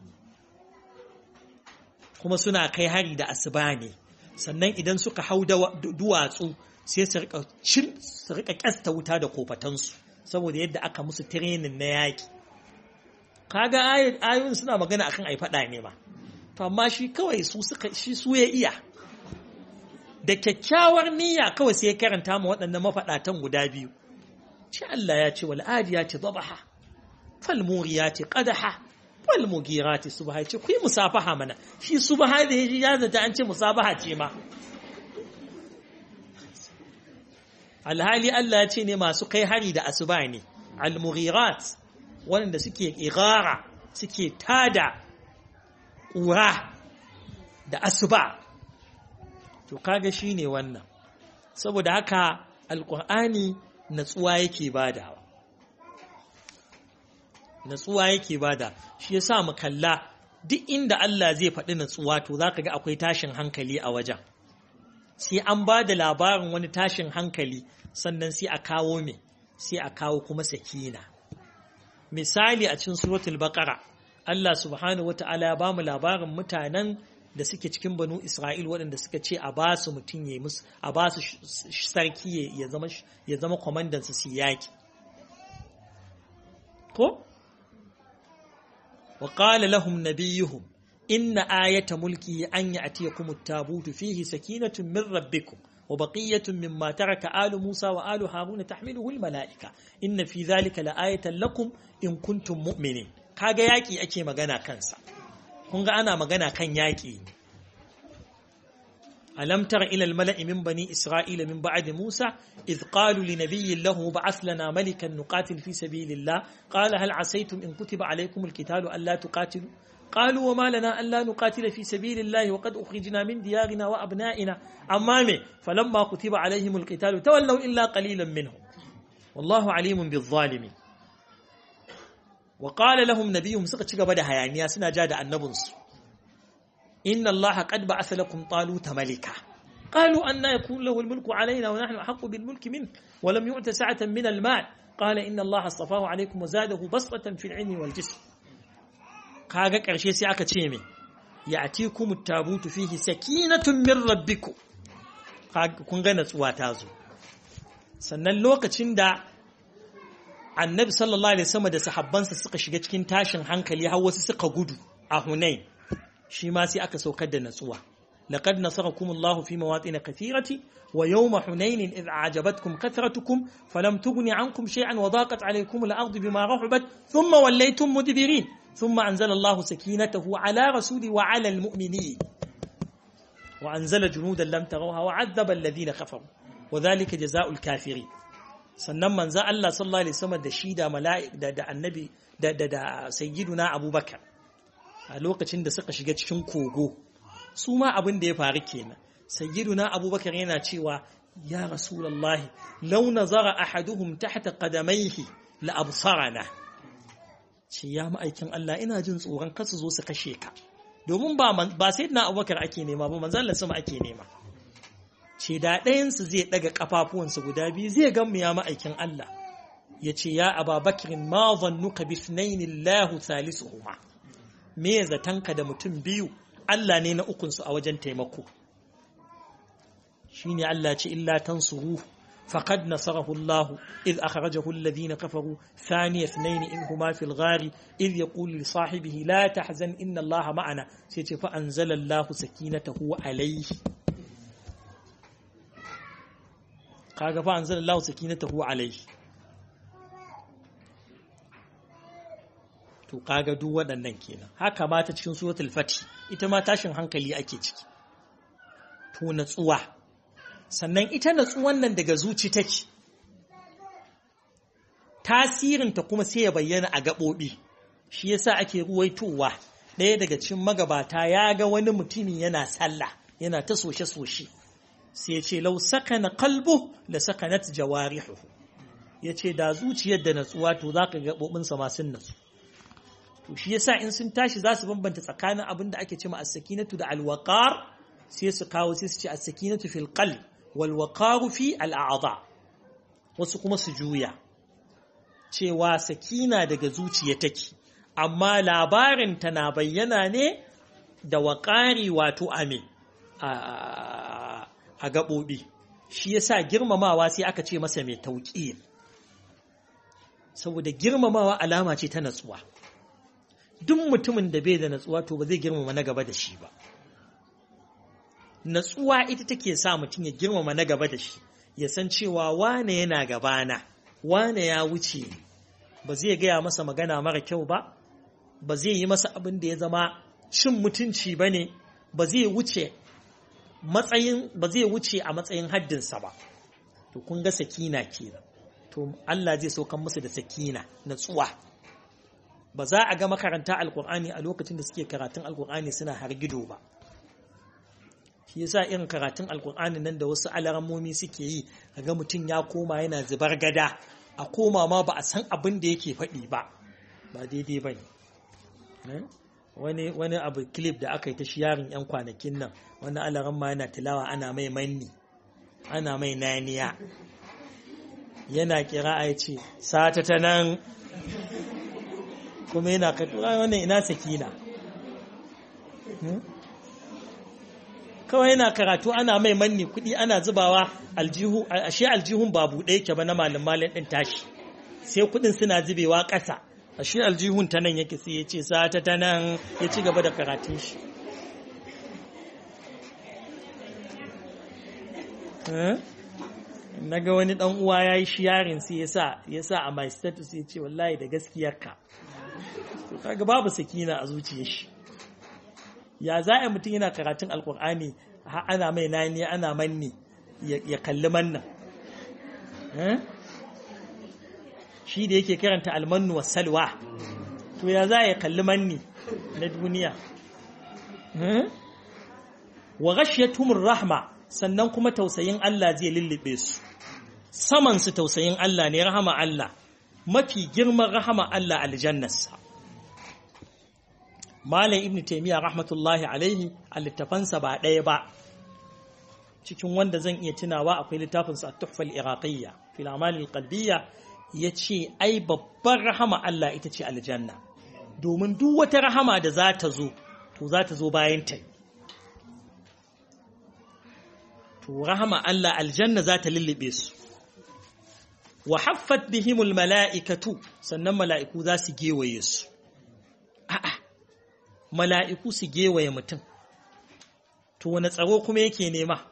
kuma suna kai hari da asuba ne sannan idan suka hau duwatsu sai su rika kyasta wuta da kofatansu saboda yadda aka musu training na yaki kaga ayoyin suna magana akan ai faɗa ne ma to amma shi kawai su ya iya da kyakkyawar niyya kawai sai ya karanta mu waɗannan mafaɗatan guda biyu shi Allah ya ce wal adiyati dhabaha fal muriyati qadaha wal mugirati subha ce ku yi musafaha mana shi subha da ya zata an ce musafaha ce ma alhali Allah ya ce ne masu kai hari da asuba ne al mughirat wanda suke igara suke tada ƙura da asuba to kaga shine wannan saboda haka alqur'ani natsuwa yake badawa natsuwa yake bada shi yasa mu kalla duk inda Allah zai faɗi natsuwa to zaka ga akwai tashin hankali a wajen sai an bada labarin wani tashin hankali sannan sai a kawo sai a kawo kuma sakina misali a cikin suratul baqara Allah subhanahu wata'ala ya bamu labarin mutanen da suke cikin banu Isra'il waɗanda suka ce a ba su mutum ya musu a ba su sarki ya zama kwamandan su yaki ko wa qala lahum nabiyuhum inna ayata mulki an ya'tiyakum at-tabutu fihi sakinatun min rabbikum wa baqiyatun mimma taraka alu Musa wa alu Haruna tahmiluhu al-mala'ika inna fi dhalika la'ayatan lakum in kuntum mu'minin kaga yaki ake magana kansa kun ga ana magana kan yaki alam tara ila al-mala'i min bani isra'ila min ba'di Musa idh qalu li nabiyyin lahu ba'ath lana malikan nuqatil fi sabilillah qala hal asaytum in kutiba alaykum al-qitalu alla tuqatilu قالوا وما لنا ألا نقاتل في سبيل الله وقد أخرجنا من ديارنا وأبنائنا أمامه فلما كتب عليهم القتال تولوا إلا قليلا منهم والله عليم بالظالمين وقال لهم نبيهم سقط بدا هيانيا سنا جاد النبنس إن الله قد بعث لكم طالوت ملكا قالوا أن يكون له الملك علينا ونحن أحق بالملك منه ولم يؤت سعة من المال قال إن الله اصطفاه عليكم وزاده بسطة في العلم والجسم kaga ƙarshe sai aka ce min ya'tikum at-tabutu fihi sakinatun min rabbikum kun ga natsuwa ta zo sannan lokacin da annabi sallallahu alaihi wasallam da sahabbansa suka shiga cikin tashin hankali har wasu suka gudu a Hunain shi ma sai aka saukar da natsuwa laqad nasarakumullahu fi mawatin kathirati wa yawma hunain idh a'jabatkum kathratukum falam tughni ankum shay'an wa daqat alaykum al-ardu bima rahabat thumma wallaytum mudbirin ثم أنزل الله سكينته على رسوله وعلى المؤمنين وأنزل جنودا لم تروها وعذب الذين كفروا وذلك جزاء الكافرين sannan manzo Allah sallallahu alaihi wasallam da shi da mala'ik da annabi da sayyiduna Abubakar a lokacin da suka shiga cikin kogo su ma abin da ya faru kenan sayyiduna Abubakar yana cewa ya rasulullahi law nazara ahaduhum tahta qadamayhi la absarana ce ya ma'aikin Allah ina jin tsoron kasu zo su kashe ka domin ba sai na Abubakar ake nema ba manzon Allah sama ake nema ce da ɗayan su zai daga kafafuwansa guda biyu zai ga mu ya ma'aikin Allah yace ya Abubakar ma zannuka bi ithnain Allahu salisuhuma me zatanka da mutum biyu Allah ne na ukun su a wajen taimako shine Allah ce illa tansuruhu فقد نصره الله إذ أخرجه الذين كفروا ثاني اثنين إذ هما في الغار إذ يقول لصاحبه لا تحزن إن الله معنا فأنزل الله سكينته عليه قال فأنزل الله سكينته عليه to kaga duk waɗannan kenan haka ma ta cikin suratul fath ita ma tashin hankali ake ciki to natsuwa sannan ita natsuwan nan daga zuci take tasirinta kuma sai ya bayyana a gaɓoɓi shi yasa ake ruwaitowa ɗaya daga cikin magabata ya ga wani mutumi yana sallah yana ta soshe-soshe sai ya ce lau sakana qalbu la sakanat jawarihu ya ce da zuciyar da natsuwa to za ka gaɓoɓinsa ma sun natsu to shi yasa in sun tashi za su bambanta tsakanin abin da ake ce ma as-sakinatu da al-waqar sai su kawo sai su ce as-sakinatu fil qalb walwaqaru fi al'a'dha wasu kuma su juya cewa sakina daga zuciya take amma labarin ta na bayyana ne da waqari wato ame a gabobi shi yasa girmamawa sai aka ce masa mai tauqir saboda girmamawa alama ce ta natsuwa duk mutumin da bai da natsuwa to ba zai girmama na gaba da shi ba natsuwa ita take sa mutum ya girmama na gaba da shi ya san cewa wane yana gabana wane ya wuce ba zai gaya masa magana mara kyau ba ba zai yi masa abin da ya zama cin mutunci ba ne ba zai wuce a matsayin haddinsa ba to kun ga sakina kenan to Allah zai saukan musu da sakina natsuwa ba za a ga makaranta alkur'ani a lokacin da suke karatun alkur'ani suna hargido ba shi yasa irin karatun alkur'ani nan da wasu alarammomi suke yi kaga mutum ya koma yana zubar gada a koma ma ba a san abin da yake faɗi ba ba daidai ba ne. Wani abu clip da aka yi ta shiyarin 'yan kwanakin nan, wani alaran ma yana tilawa ana mai manni, ana mai naniya, yana kira a ce sata ta nan, kuma yana kakura wannan ina sakina. Kawai yana karatu ana mai manni kuɗi ana zubawa aljihu, ashe aljihun ba buɗe yake ba na malin ɗin tashi, sai kuɗin suna zubewa ƙasa, ashe aljihun ta nan yake, sai ya ce sata ta nan, ya ci gaba da karatun shi. Naga wani ɗan uwa ya yi shiyarin sai ya sa a my status ya ce wallahi da gaskiyarka. Kaga babu sakina a zuciyar shi. Ya za a mutum yana karatun alkur'ani ana mai nani ana manni ya kalli mannan, shi da yake karanta almannu wa salwa, to ya za ya kalli manni na duniya. Wa ghashiyatuhumur rahma, sannan kuma tausayin Allah zai lullube su, saman su tausayin Allah ne, rahama Allah, mafi girman rahama Allah aljannarsa. Malam Ibn Taymiyyah rahmatullahi alaihi a littafansa ba ɗaya ba, cikin wanda zan iya tunawa akwai littafinsa at-Tuhfa al-Iraqiyya fil a'mal al-qalbiyya, yace ai babbar rahama Allah ita ce aljanna, domin duk wata rahama da za ta zo to za ta zo bayan ta. To rahama Allah aljanna za ta lullube su. Wa haffat bihimul mala'ikatu, sannan mala'iku za su gewaye su. Mala'iku su gewaye mutum, to wani tsaro kuma yake nema?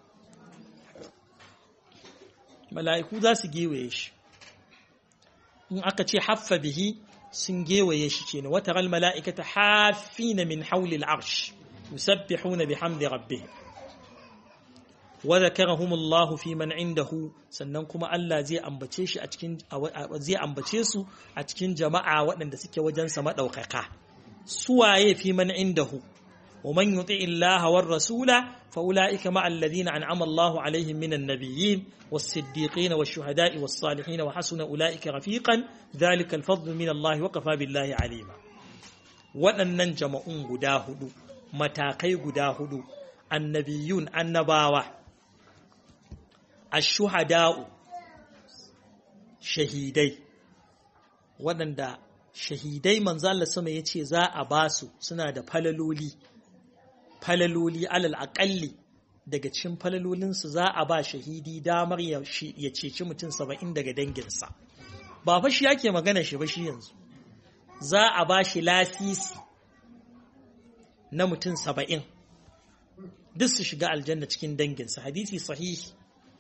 Mala'iku za su gewaye shi. In aka ce haffa bihi, sun gewaye shi ce ne, wata ral mala'ikata hafina min haulil arsh, yusabbihuna bihamdi rabbihim. Wa zakarahumullahu fi man indahu, sannan kuma Allah zai ambace su a cikin jama'a waɗanda suke wajensa maɗaukaka. Suwaye fi man indahu, wa man yuti illaha war rasula fa ulaika ma alladhina an'ama Allahu alaihim minan nabiyyin was-siddiqin wash-shuhada'i was-salihin wa hasuna ulaika rafiqan dhalika al-fadlu min Allah wa kafa billahi alima. Waɗannan jama'un guda hudu, matakai guda hudu, annabiyun annabawa, ash-shuhada'u shahidai, waɗanda shahidai manzo Allah sama yace za a basu, suna da falaloli alal aqalli, daga cikin falalolin su za a ba shahidi damar ya ceci mutum 70 daga danginsa. Ba fa shi yake magana shi ba, shi yanzu za a ba shi lasisi na mutum 70 duk su shiga aljanna cikin danginsa, hadisi sahihi.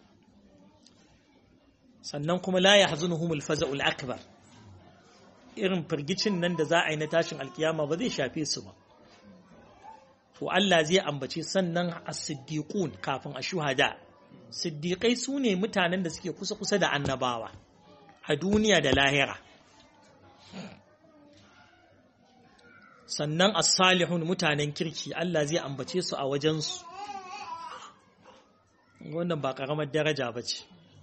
Sannan kuma la yahzunuhumul faza'ul akbar, irin firgicin nan da za a yi na tashin alkiyama ba zai shafe su ba. To Allah zai ambace, sannan as-siddiqun kafin ash-shuhada. Siddiqai su ne mutanen da suke kusa da annabawa a duniya da lahira. Sannan as-salihun mutanen kirki, Allah zai ambace su a wajensu. Wannan ba karamar daraja ba ce.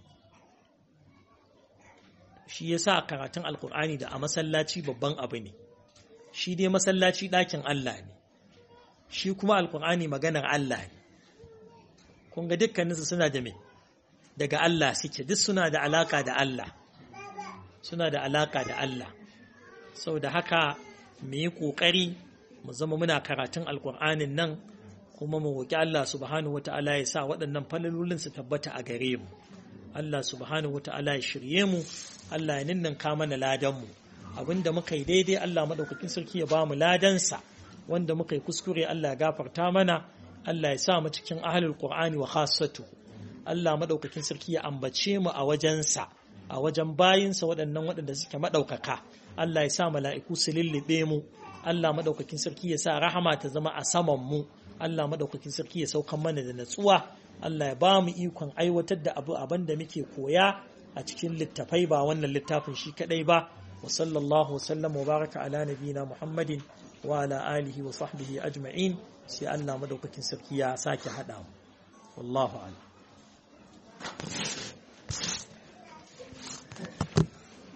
Shi yasa karatun alkur'ani da a masallaci babban abu ne. Shi dai masallaci ɗakin Allah ne, shi kuma alkur'ani maganar Allah ne. Kun ga dukkaninsu suna da me? Daga Allah suke, duk suna da alaka da Allah, suna da alaka da Allah. Saboda haka mu yi ƙoƙari mu zama muna karatun alkur'anin nan, kuma mu roƙi Allah subhanahu wata'ala ya sa waɗannan falalolin su tabbata a gare mu. Allah subhanahu wata'ala ya shirye mu, Allah ya ninninka mana ladanmu. Abinda muka yi daidai Allah madaukakin sarki ya ba mu ladansa, wanda muka yi kuskure Allah ya gafarta mana. Allah ya sa mu cikin ahlul qur'ani wa khassatu. Allah madaukakin sarki ya ambace mu a wajensa, a wajen bayinsa waɗanda suke madaukaka. Allah ya sa mala'iku su lullube mu. Allah madaukakin sarki ya sa rahama ta zama a saman mu. Allah madaukakin sarki ya saukan mana da natsuwa. Allah ya ba mu ikon aiwatar da abin da muke koya a cikin littafai, ba wannan littafin shi kadai ba. Wa sallallahu wa sallam wa baraka ala nabiyina Muhammadin wa ala alihi wa sahbihi ajma'in. Sai Allah madaukakin sarki ya sake hada mu. Wallahu a'lam.